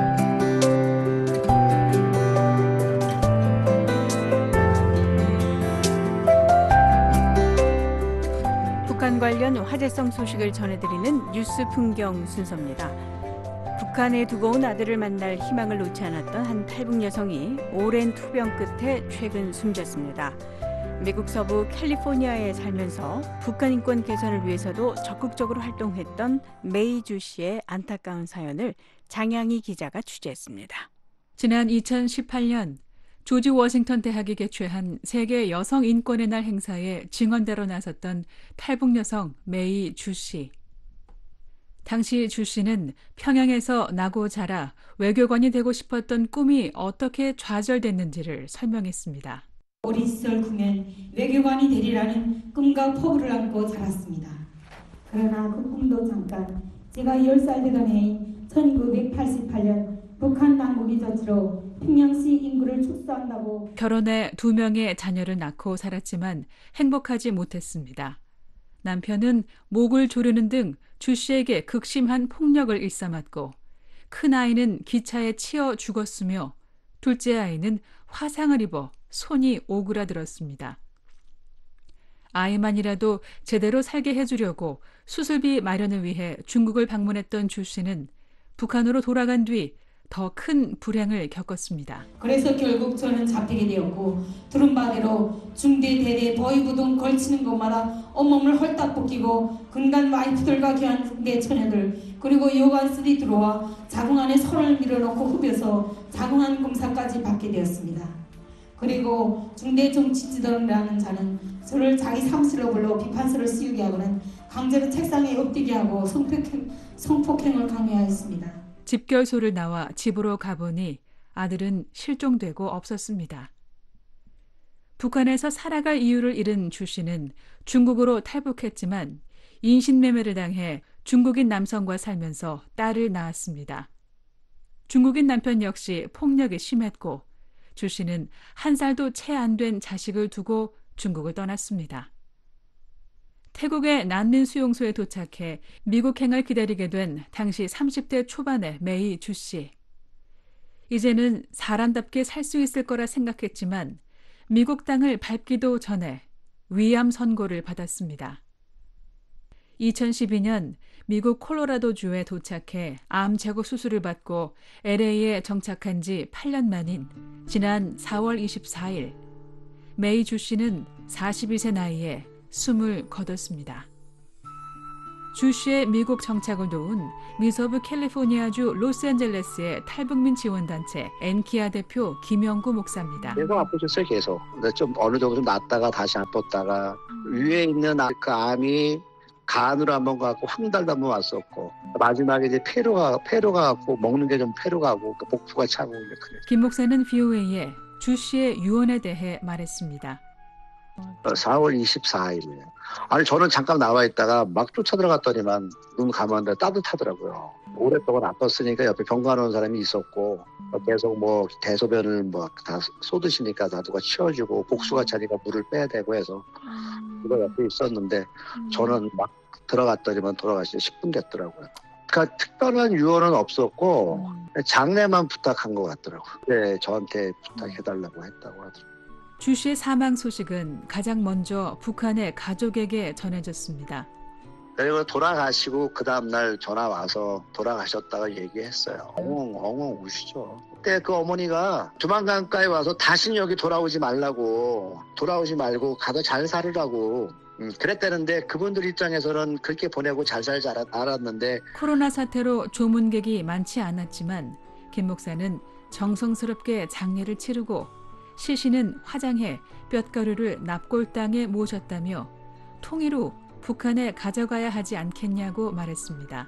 북한 관련 화제성 소식을 전해드리는 뉴스 풍경 순서입니다. 북한에 두고 온 아들을 만날 희망을 놓지 않았던 한 탈북 여성이 오랜 투병 끝에 최근 숨졌습니다. 미국 서부 캘리포니아에 살면서 북한 인권 개선을 위해서도 적극적으로 활동했던 메이 주 씨의 안타까운 사연을 장양희 기자가 취재했습니다. 지난 이천십팔 년 조지 워싱턴 대학이 개최한 세계 여성 인권의 날 행사에 증언대로 나섰던 탈북 여성 메이 주 씨. 당시 주 씨는 평양에서 나고 자라 외교관이 되고 싶었던 꿈이 어떻게 좌절됐는지를 설명했습니다. 어린 시절 꿈엔 외교관이 되리라는 꿈과 포부를 안고 자랐습니다. 그러나 그 꿈도 잠깐 제가 열 살 되던 해인 천구백팔십팔 년 북한 당국이 조치로 평양시 인구를 축소한다고 결혼해 두 명의 자녀를 낳고 살았지만 행복하지 못했습니다. 남편은 목을 조르는 등 주 씨에게 극심한 폭력을 일삼았고 큰아이는 기차에 치여 죽었으며 둘째 아이는 화상을 입어 손이 오그라들었습니다. 아이만이라도 제대로 살게 해주려고 수술비 마련을 위해 중국을 방문했던 주 씨는 북한으로 돌아간 뒤 더 큰 불행을 겪었습니다. 그래서 결국 저는 잡히게 되었고 들은 바대로 중대 대대 더위부동 걸치는 것마다 온몸을 헐떡 벗기고 근간 와이프들과 귀한 중대 처녀들 그리고 여관들이 들어와 자궁 안에 손을 밀어넣고 후벼서 자궁안 검사까지 받게 되었습니다. 그리고 중대 정치지도라는 자는 저를 자기 사무실로 불러 비판서를 씌우게 하고는 강제로 책상에 엎드게 하고 성폭행, 성폭행을 강요하였습니다. 집결소를 나와 집으로 가보니 아들은 실종되고 없었습니다. 북한에서 살아갈 이유를 잃은 주 씨는 중국으로 탈북했지만 인신매매를 당해 중국인 남성과 살면서 딸을 낳았습니다. 중국인 남편 역시 폭력이 심했고 주 씨는 한 살도 채 안 된 자식을 두고 중국을 떠났습니다. 태국의 난민 수용소에 도착해 미국행을 기다리게 된 당시 삼십 대 초반의 메이 주 씨. 이제는 사람답게 살 수 있을 거라 생각했지만 미국 땅을 밟기도 전에 위암 선고를 받았습니다. 이천십이 년 미국 콜로라도주에 도착해 암 제거 수술을 받고 엘에이에 정착한 지 팔 년 만인 지난 사월 이십사일 메이 주 씨는 사십이 세 나이에 숨을 거뒀습니다. 주 씨의 미국 정착을 도운 미서부 캘리포니아주 로스앤젤레스의 탈북민 지원단체 엔키아 대표 김영구 목사입니다. 계속 아프셨어요, 계속. 근데 좀 어느 정도 좀 낫다가 다시 아팠다가 위에 있는 그 암이 간으로 한번 가고 황달도 한번 왔었고 마지막에 이제 폐로가 폐로가 갖고 먹는 게 좀 폐로 가고 그 복부가 차고 그래. 김 목사는 브이오에이에 주 씨의 유언에 대해 말했습니다. 사월 이십사일이에요. 아니 저는 잠깐 나와 있다가 막 쫓아 들어갔더니만 눈 감았는데 따뜻하더라고요. 오랫동안 아팠으니까 옆에 병가하는 사람이 있었고 계속 뭐 대소변을 뭐 다 쏟으시니까 다 누가 치워주고 복수가 차니까 물을 빼야 되고 해서 누가 옆에 있었는데 저는 막 들어갔더니만 돌아가시 십 분 됐더라고요. 그러니까 특별한 유언은 없었고 장례만 부탁한 것 같더라고요. 네, 저한테 부탁해달라고 했다고 하더라고요. 주 씨의 사망 소식은 가장 먼저 북한의 가족에게 전해졌습니다. 그리고 돌아가시고 그 다음날 전화 와서 돌아가셨다고 얘기했어요. 엉엉 엉엉 우시죠. 그때 그 어머니가 두만강가에 와서 다시는 여기 돌아오지 말라고 돌아오지 말고 가서 잘 살으라고 음, 그랬다는데 그분들 입장에서는 그렇게 보내고 잘 살지 알았는데 코로나 사태로 조문객이 많지 않았지만 김 목사는 정성스럽게 장례를 치르고 시신은 화장해 뼛가루를 납골당에 모셨다며 통일 후 북한에 가져가야 하지 않겠냐고 말했습니다.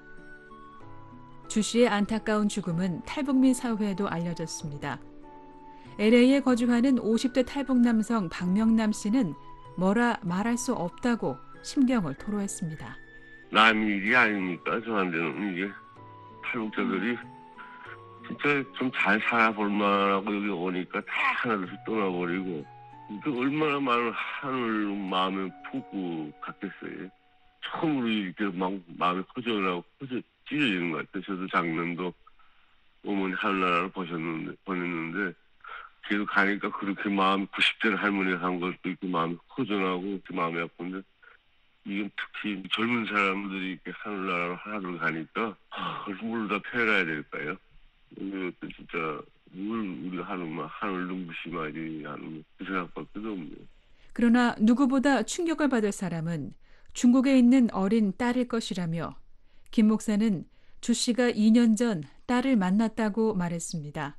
주 씨의 안타까운 죽음은 탈북민 사회에도 알려졌습니다. 엘에이에 거주하는 오십 대 탈북 남성 박명남 씨는 뭐라 말할 수 없다고 심경을 토로했습니다. 남의 일이 아니니까 저한테는 이게 탈북자들이 진짜 좀 잘 살아볼 만하고 여기 오니까 다 하나둘씩 떠나버리고 그 얼마나 많은 하늘 마음에 품고 갔겠어요. 처음으로 이렇게 막 마음이 허전하고 허전 찢어지는 것 같아요. 저도 작년도 어머니 하늘나라를 보셨는데 보냈는데 계속 가니까 그렇게 마음 구십 대 할머니가 한 것도 있고 마음이 허전하고 마음이 아픈데 이건 특히 젊은 사람들이 이렇게 하늘나라로 하나로 가니까 물을 다 패라야 될까요? 이것도 진짜 뭘 우리가 하는만 하늘도 무심하지 하는 그 생각밖에 없네요. 그러나 누구보다 충격을 받을 사람은 중국에 있는 어린 딸일 것이라며 김 목사는 주 씨가 이 년 전 딸을 만났다고 말했습니다.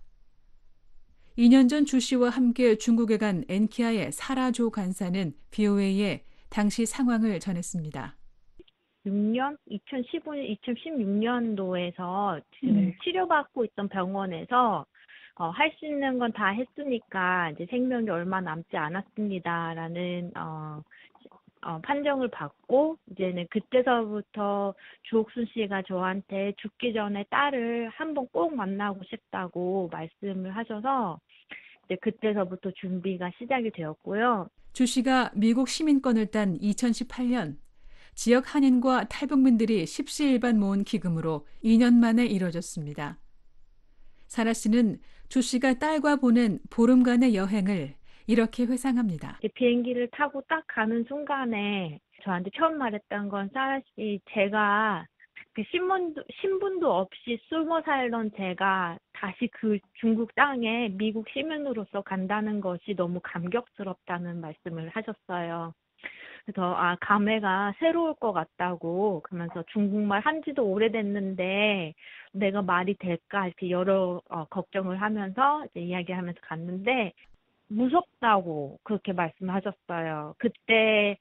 이 년 전 주 씨와 함께 중국에 간 엔키아의 사라조 간사는 브이오에이에 당시 상황을 전했습니다. 육 년, 이천십오 년, 이천십육 년도에서 지금 네. 치료받고 있던 병원에서 어, 할 수 있는 건 다 했으니까 이제 생명이 얼마 남지 않았습니다라는 어, 어, 판정을 받고 이제는 그때서부터 주옥순 씨가 저한테 죽기 전에 딸을 한번 꼭 만나고 싶다고 말씀을 하셔서 이제 그때서부터 준비가 시작이 되었고요. 주 씨가 미국 시민권을 딴 이천십팔 년 지역 한인과 탈북민들이 십시일반 모은 기금으로 이 년 만에 이뤄졌습니다. 사라 씨는 주 씨가 딸과 보낸 보름간의 여행을 이렇게 회상합니다. 비행기를 타고 딱 가는 순간에 저한테 처음 말했던 건 사라 씨, 제가 그 신분도, 신분도 없이 숨어 살던 제가 다시 그 중국 땅에 미국 시민으로서 간다는 것이 너무 감격스럽다는 말씀을 하셨어요. 그래서 아 감회가 새로울 것 같다고 그러면서 중국말 한지도 오래됐는데 내가 말이 될까 이렇게 여러 어, 걱정을 하면서 이제 이야기하면서 갔는데 무섭다고 그렇게 말씀하셨어요. 그때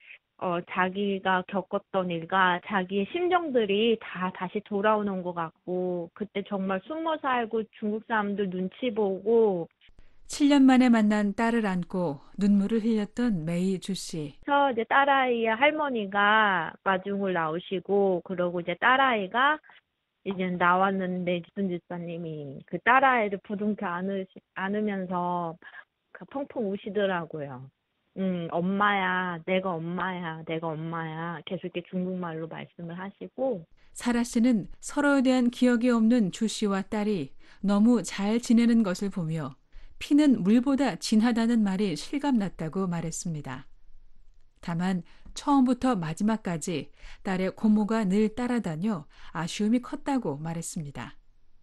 어, 자기가 겪었던 일과 자기의 심정들이 다 다시 돌아오는 것 같고, 그때 정말 숨어 살고 중국 사람들 눈치 보고 칠 년 만에 만난 딸을 안고 눈물을 흘렸던 메이 주 씨. 그래서 이제 딸아이의 할머니가 마중을 나오시고, 그러고 이제 딸아이가 이제 나왔는데 지순 집사님이 그 딸아이를 부둥켜 안으시, 안으면서 펑펑 우시더라고요. 음, 엄마야, 내가 엄마야, 내가 엄마야. 계속 이렇게 중국말로 말씀을 하시고. 사라 씨는 서로에 대한 기억이 없는 주 씨와 딸이 너무 잘 지내는 것을 보며 피는 물보다 진하다는 말이 실감났다고 말했습니다. 다만 처음부터 마지막까지 딸의 고모가 늘 따라다녀 아쉬움이 컸다고 말했습니다.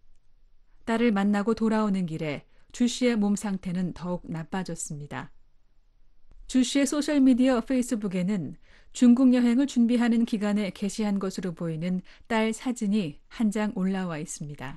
딸을 만나고 돌아오는 길에 주 씨의 몸 상태는 더욱 나빠졌습니다. 주 씨의 소셜미디어 페이스북에는 중국 여행을 준비하는 기간에 게시한 것으로 보이는 딸 사진이 한 장 올라와 있습니다.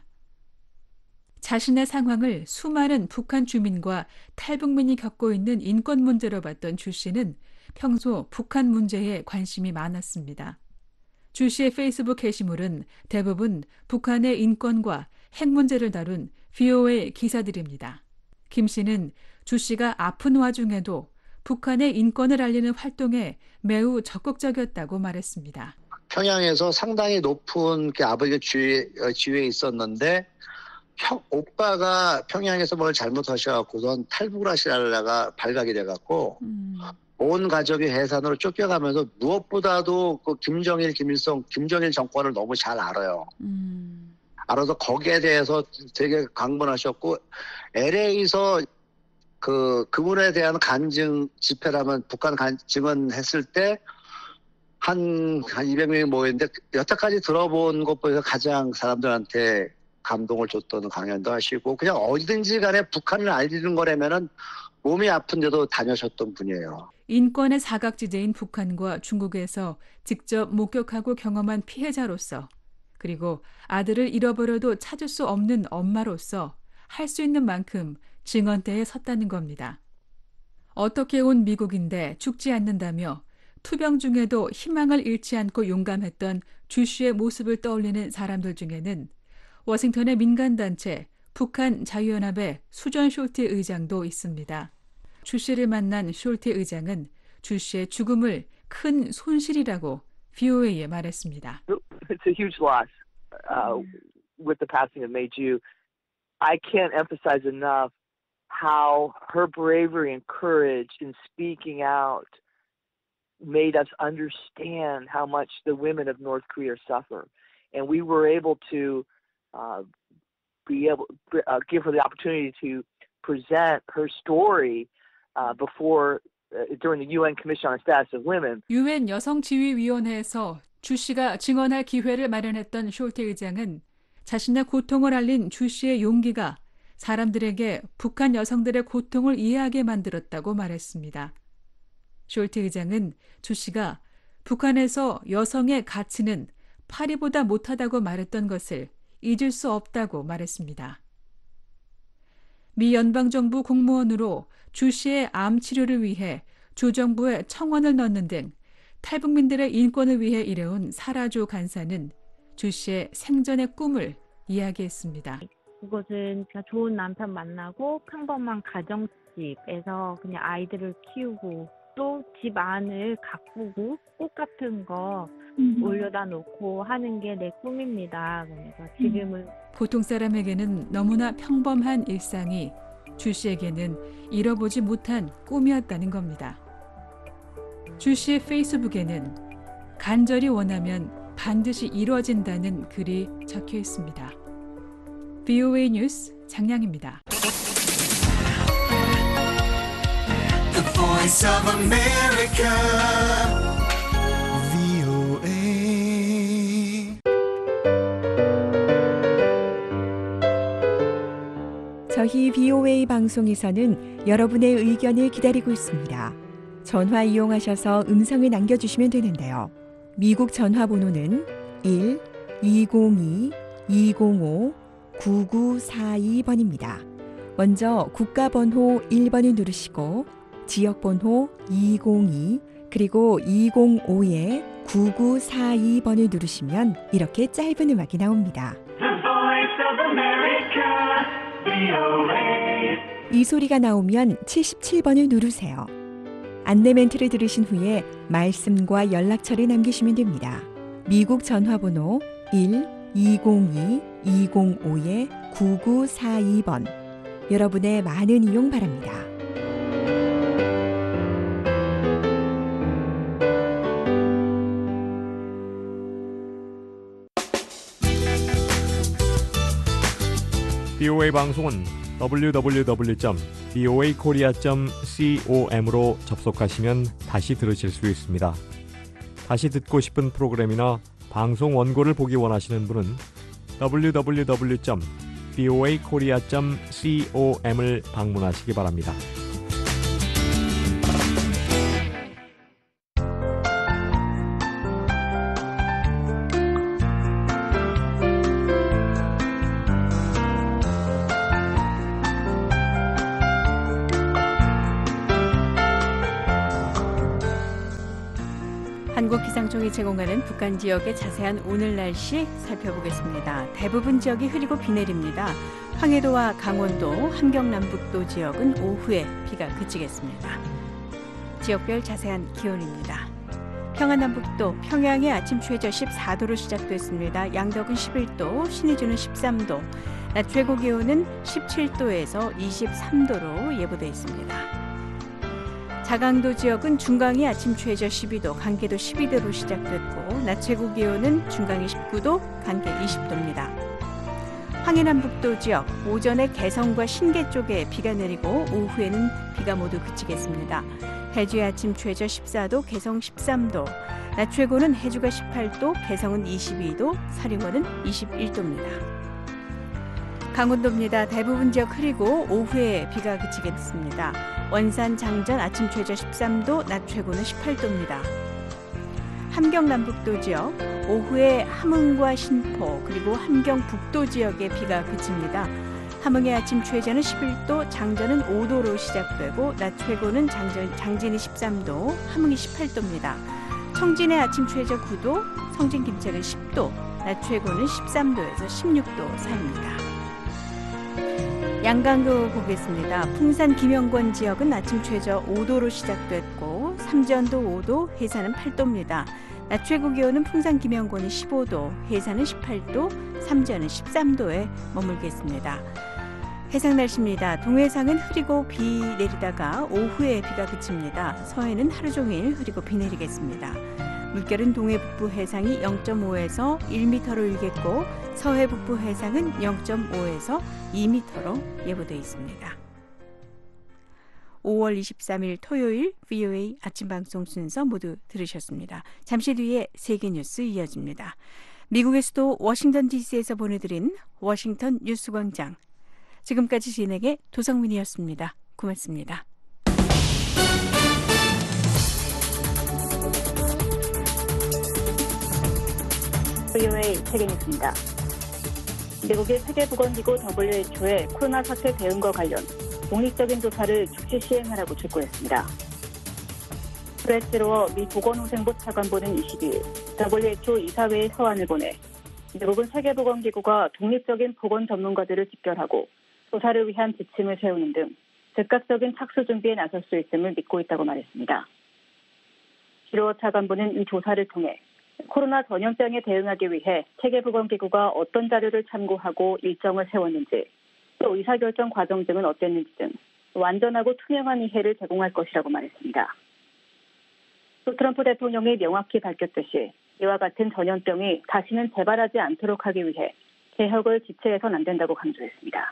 자신의 상황을 수많은 북한 주민과 탈북민이 겪고 있는 인권 문제로 봤던 주 씨는 평소 북한 문제에 관심이 많았습니다. 주 씨의 페이스북 게시물은 대부분 북한의 인권과 핵 문제를 다룬 브이오에이 기사들입니다. 김 씨는 주 씨가 아픈 와중에도 북한의 인권을 알리는 활동에 매우 적극적이었다고 말했습니다. 평양에서 상당히 높은 아버지가 지휘, 지휘에 있었는데 형, 오빠가 평양에서 뭘 잘못하셔갖고선 탈북을 하시다가 발각이 돼갖고 음. 온 가족이 해산으로 쫓겨가면서 무엇보다도 그 김정일, 김일성, 김정일 정권을 너무 잘 알아요. 음. 알아서 거기에 대해서 되게 강변하셨고 엘에이에서 그 그분에 대한 간증 집회라면 북한 간, 증언했을 때 한 한 이백 명이 모였는데 여태까지 들어본 것보다 가장 사람들한테 감동을 줬던 강연도 하시고 그냥 어디든지 간에 북한을 알리는 거라면은 몸이 아픈데도 다녀셨던 분이에요. 인권의 사각지대인 북한과 중국에서 직접 목격하고 경험한 피해자로서 그리고 아들을 잃어버려도 찾을 수 없는 엄마로서 할 수 있는 만큼 증언대에 섰다는 겁니다. 어떻게 온 미국인데 죽지 않는다며 투병 중에도 희망을 잃지 않고 용감했던 주 씨의 모습을 떠올리는 사람들 중에는 워싱턴의 민간단체 북한 자유연합의 수전 숄티 의장도 있습니다. 주 씨를 만난 숄티 의장은 주 씨의 죽음을 큰 손실이라고 브이오에이에 말했습니다. It's a huge loss uh, with the passing of Mei Ju. I can't emphasize enough how her bravery and courage in speaking out made us understand how much the women of North Korea suffer. And we were able to uh, be able uh, give her the opportunity to present her story uh, before uh, during the 유엔 Commission on the Status of Women. 유엔 여성지휘위원회에서 주 씨가 증언할 기회를 마련했던 숄티 의장은 자신의 고통을 알린 주 씨의 용기가 사람들에게 북한 여성들의 고통을 이해하게 만들었다고 말했습니다. 숄티 의장은 주 씨가 북한에서 여성의 가치는 파리보다 못하다고 말했던 것을 잊을 수 없다고 말했습니다. 미 연방정부 공무원으로 주 씨의 암 치료를 위해 주 정부에 청원을 넣는 등 탈북민들의 인권을 위해 일해온 사라조 간사는 주 씨의 생전의 꿈을 이야기했습니다. 그것은 그냥 좋은 남편 만나고 평범한 가정집에서 그냥 아이들을 키우고 또 집 안을 가꾸고 꽃 같은 거 음. 올려다 놓고 하는 게 내 꿈입니다. 그래서 지금은 보통 사람에게는 너무나 평범한 일상이 주 씨에게는 잃어보지 못한 꿈이었다는 겁니다. 주 씨의 페이스북에는 간절히 원하면 반드시 이루어진다는 글이 적혀 있습니다. 브이오에이 뉴스 장량입니다. The Voice of America, 브이오에이. 저희 브이오에이 방송에서는 여러분의 의견을 기다리고 있습니다. 전화 이용하셔서 음성을 남겨주시면 되는데요. 미국 전화번호는 일 이공이 이공오 구구사이 번입니다. 먼저 국가번호 일 번을 누르시고 지역번호 이공이 그리고 이공오에 구구사이 번을 누르시면 이렇게 짧은 음악이 나옵니다. 이 소리가 나오면 칠십칠 번을 누르세요. 안내 멘트를 들으신 후에 말씀과 연락처를 남기시면 됩니다. 미국 전화번호 일 이공이 이공오에 구구사이 번. 여러분의 많은 이용 바랍니다. 비오에이 방송은 더블유 더블유 더블유 점 비오에이 코리아 점 com으로 접속하시면 다시 들으실 수 있습니다. 다시 듣고 싶은 프로그램이나 방송 원고를 보기 원하시는 분은 더블유 더블유 더블유 점 비오에이 코리아 점 com을 방문하시기 바랍니다. 한국기상청이 제공하는 북한 지역의 자세한 오늘 날씨 살펴보겠습니다. 대부분 지역이 흐리고 비 내립니다. 황해도와 강원도, 함경남북도 지역은 오후에 비가 그치겠습니다. 지역별 자세한 기온입니다. 평안남북도, 평양의 아침 최저 십사 도로 시작됐습니다. 양덕은 십일 도, 신의주는 십삼 도, 낮 최고 기온은 십칠 도에서 이십삼 도로 예보돼 있습니다. 자강도 지역은 중강이 아침 최저 십이 도, 간계도 십이 도로 시작됐고 낮 최고 기온은 중강이 십구 도, 간계 이십 도입니다. 황해남북도 지역, 오전에 개성과 신계 쪽에 비가 내리고 오후에는 비가 모두 그치겠습니다. 해주의 아침 최저 십사 도, 개성 십삼 도, 낮 최고는 해주가 십팔 도, 개성은 이십이 도, 사령원은 이십일 도입니다. 강원도입니다. 대부분 지역 흐리고 오후에 비가 그치겠습니다. 원산, 장전 아침 최저 십삼 도, 낮 최고는 십팔 도입니다. 함경남북도 지역, 오후에 함흥과 신포 그리고 함경북도 지역에 비가 그칩니다. 함흥의 아침 최저는 십일 도, 장전은 오 도로 시작되고 낮 최고는 장전, 장진이 십삼 도, 함흥이 십팔 도입니다. 청진의 아침 최저 구 도, 성진 김책은 십 도, 낮 최고는 십삼 도에서 십육 도 사이입니다. 양강도 보겠습니다. 풍산 김영권 지역은 아침 최저 오 도로 시작됐고 삼전도 오 도, 해산은 팔 도입니다. 낮 최고 기온은 풍산 김영권이 십오 도, 해산은 십팔 도, 삼전은 십삼 도에 머물겠습니다. 해상 날씨입니다. 동해상은 흐리고 비 내리다가 오후에 비가 그칩니다. 서해는 하루 종일 흐리고 비 내리겠습니다. 물결은 동해 북부 해상이 영 점 오에서 일 미터로 일겠고 서해 북부 해상은 영 점 오에서 이 미터로 예보되어 있습니다. 오월 이십삼일 토요일 브이오에이 아침 방송 순서 모두 들으셨습니다. 잠시 뒤에 세계 뉴스 이어집니다. 미국의 수도 워싱턴 디씨에서 보내드린 워싱턴 뉴스 광장. 지금까지 진행의 도성민이었습니다. 고맙습니다. 브이오에이 세계뉴스입니다. 미국의 세계보건기구 더블유에이치오의 코로나 사태 대응과 관련 독립적인 조사를 즉시 시행하라고 촉구했습니다. 프레스로어 미 보건후생부 차관보는 이십이일 더블유에이치오 이사회에 서한을 보내 미국은 세계보건기구가 독립적인 보건 전문가들을 집결하고 조사를 위한 지침을 세우는 등 즉각적인 착수 준비에 나설 수 있음을 믿고 있다고 말했습니다. 시로어 차관보는 이 조사를 통해 코로나 전염병에 대응하기 위해 세계보건기구가 어떤 자료를 참고하고 일정을 세웠는지, 또 의사결정 과정 등은 어땠는지 등 완전하고 투명한 이해를 제공할 것이라고 말했습니다. 또 트럼프 대통령이 명확히 밝혔듯이 이와 같은 전염병이 다시는 재발하지 않도록 하기 위해 개혁을 지체해서는 안 된다고 강조했습니다.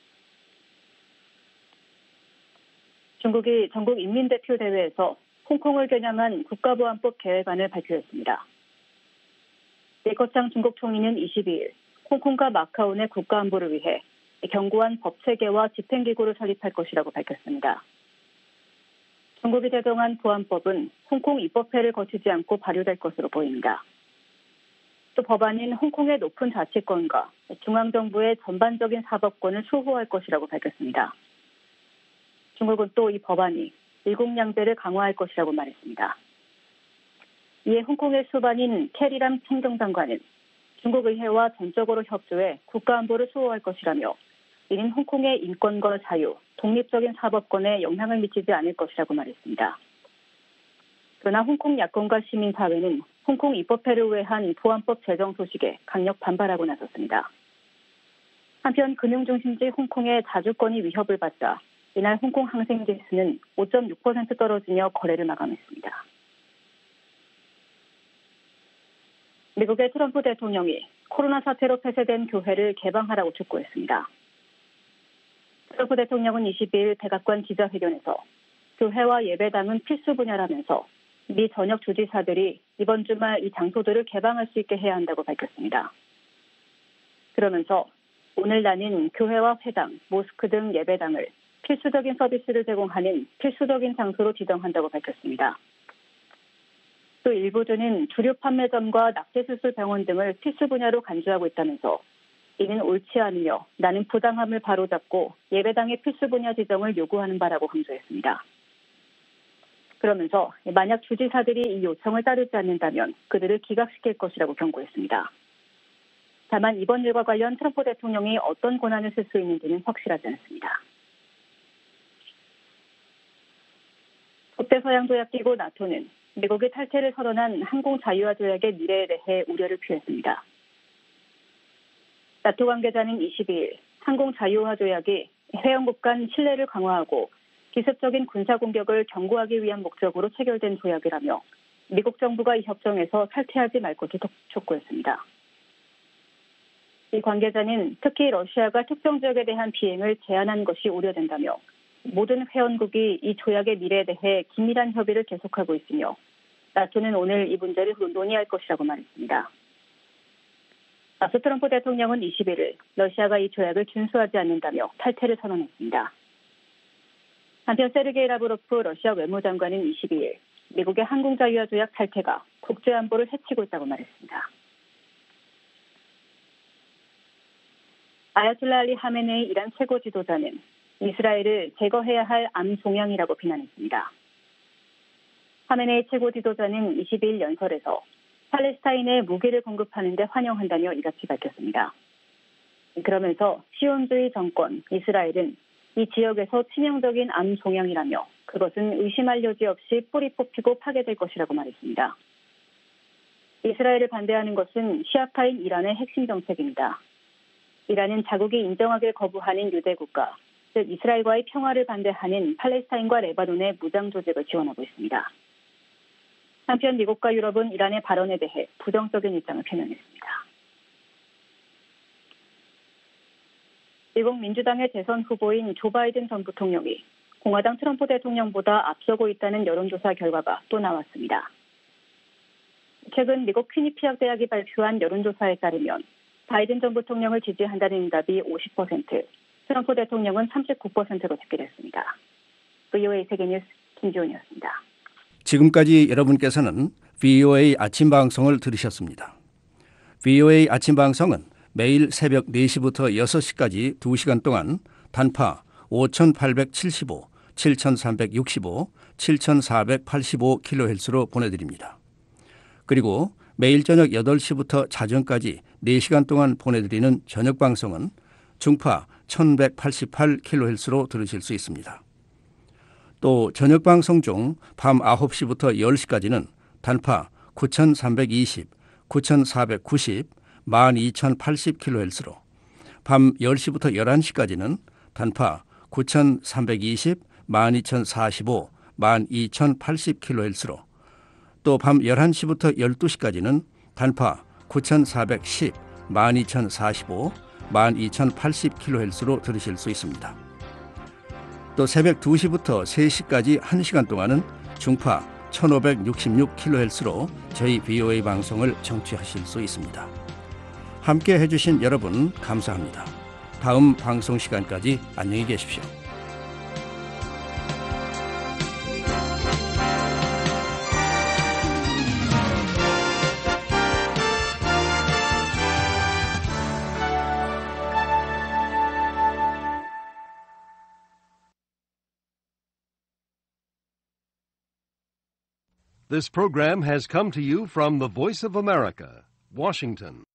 중국이 전국인민대표대회에서 홍콩을 겨냥한 국가보안법 계획안을 발표했습니다. 리커창 중국 총리는 이십이일 홍콩과 마카오 내 국가안보를 위해 견고한 법체계와 집행기구를 설립할 것이라고 밝혔습니다. 중국이 제정한 보안법은 홍콩 입법회를 거치지 않고 발효될 것으로 보입니다. 또 법안인 홍콩의 높은 자치권과 중앙정부의 전반적인 사법권을 수호할 것이라고 밝혔습니다. 중국은 또 이 법안이 일국양제를 강화할 것이라고 말했습니다. 이에 홍콩의 수반인 캐리람 행정장관은 중국 의회와 전적으로 협조해 국가안보를 수호할 것이라며 이는 홍콩의 인권과 자유, 독립적인 사법권에 영향을 미치지 않을 것이라고 말했습니다. 그러나 홍콩 야권과 시민사회는 홍콩 입법회를 위한 보안법 제정 소식에 강력 반발하고 나섰습니다. 한편 금융중심지 홍콩의 자주권이 위협을 받자 이날 홍콩 항생지수는 오 점 육 퍼센트 떨어지며 거래를 마감했습니다. 미국의 트럼프 대통령이 코로나 사태로 폐쇄된 교회를 개방하라고 촉구했습니다. 트럼프 대통령은 이십이일 백악관 기자회견에서 교회와 예배당은 필수 분야라면서 미 전역 주지사들이 이번 주말 이 장소들을 개방할 수 있게 해야 한다고 밝혔습니다. 그러면서 오늘 나는 교회와 회당, 모스크 등 예배당을 필수적인 서비스를 제공하는 필수적인 장소로 지정한다고 밝혔습니다. 또 일부주는 주류 판매점과 낙태수술 병원 등을 필수 분야로 간주하고 있다면서 이는 옳지 않으며 나는 부당함을 바로잡고 예배당의 필수 분야 지정을 요구하는 바라고 강조했습니다. 그러면서 만약 주지사들이 이 요청을 따르지 않는다면 그들을 기각시킬 것이라고 경고했습니다. 다만 이번 일과 관련 트럼프 대통령이 어떤 권한을 쓸 수 있는지는 확실하지 않습니다. 북대서양조약기구 나토는 미국이 탈퇴를 선언한 항공자유화 조약의 미래에 대해 우려를 표했습니다. 나토 관계자는 이십이일 항공자유화 조약이 회원국 간 신뢰를 강화하고 기습적인 군사공격을 경고하기 위한 목적으로 체결된 조약이라며 미국 정부가 이 협정에서 탈퇴하지 말 것을 촉구했습니다. 이 관계자는 특히 러시아가 특정 지역에 대한 비행을 제한한 것이 우려된다며 모든 회원국이 이 조약의 미래에 대해 긴밀한 협의를 계속하고 있으며 나토는 오늘 이 문제를 논의할 것이라고 말했습니다. 앞서 트럼프 대통령은 이십일일 러시아가 이 조약을 준수하지 않는다며 탈퇴를 선언했습니다. 한편 세르게이 라브로프 러시아 외무장관은 이십이일 미국의 항공자유화 조약 탈퇴가 국제안보를 해치고 있다고 말했습니다. 아야톨라 알리 하메네이 이란 최고 지도자는 이스라엘을 제거해야 할 암 종양이라고 비난했습니다. 하메네이 최고 지도자는 이십이일 연설에서 팔레스타인에 무기를 공급하는 데 환영한다며 이같이 밝혔습니다. 그러면서 시온주의 정권 이스라엘은 이 지역에서 치명적인 암 종양이라며 그것은 의심할 여지 없이 뿌리 뽑히고 파괴될 것이라고 말했습니다. 이스라엘을 반대하는 것은 시아파인 이란의 핵심 정책입니다. 이란은 자국이 인정하길 거부하는 유대 국가, 즉 이스라엘과의 평화를 반대하는 팔레스타인과 레바논의 무장 조직을 지원하고 있습니다. 한편 미국과 유럽은 이란의 발언에 대해 부정적인 입장을 표명했습니다. 미국 민주당의 대선 후보인 조 바이든 전 부통령이 공화당 트럼프 대통령보다 앞서고 있다는 여론조사 결과가 또 나왔습니다. 최근 미국 퀴니피악 대학이 발표한 여론조사에 따르면 바이든 전 부통령을 지지한다는 응답이 오십 퍼센트, 트럼프 대통령은 삼십구 퍼센트로 집계됐습니다. 브이오에이 세계뉴스 김지훈이었습니다. 지금까지 여러분께서는 브이오에이 아침 방송을 들으셨습니다. 브이오에이 아침 방송은 매일 새벽 네 시부터 여섯 시까지 두 시간 동안 단파 오천팔백칠십오, 칠천삼백육십오, 칠천사백팔십오 킬로헤르츠로 보내드립니다. 그리고 매일 저녁 여덟 시부터 자정까지 네 시간 동안 보내드리는 저녁 방송은 중파 천백팔십팔 킬로헤르츠로 들으실 수 있습니다. 또 저녁 방송 중 밤 아홉 시부터 열 시까지는 단파 구천삼백이십, 구천사백구십, 만 이천팔십 킬로헤르츠로, 밤 열 시부터 열한 시까지는 단파 구천삼백이십, 만 이천사십오, 만 이천팔십 킬로헤르츠로, 또 밤 열한 시부터 열두 시까지는 단파 구천사백십, 만 이천사십오, 만 이천팔십 킬로헤르츠로 들으실 수 있습니다. 또 새벽 두 시부터 세 시까지 한 시간 동안은 중파 천오백육십육 킬로헤르츠로 저희 브이오에이 방송을 청취하실 수 있습니다. 함께 해주신 여러분 감사합니다. 다음 방송 시간까지 안녕히 계십시오. This program has come to you from the Voice of America, Washington.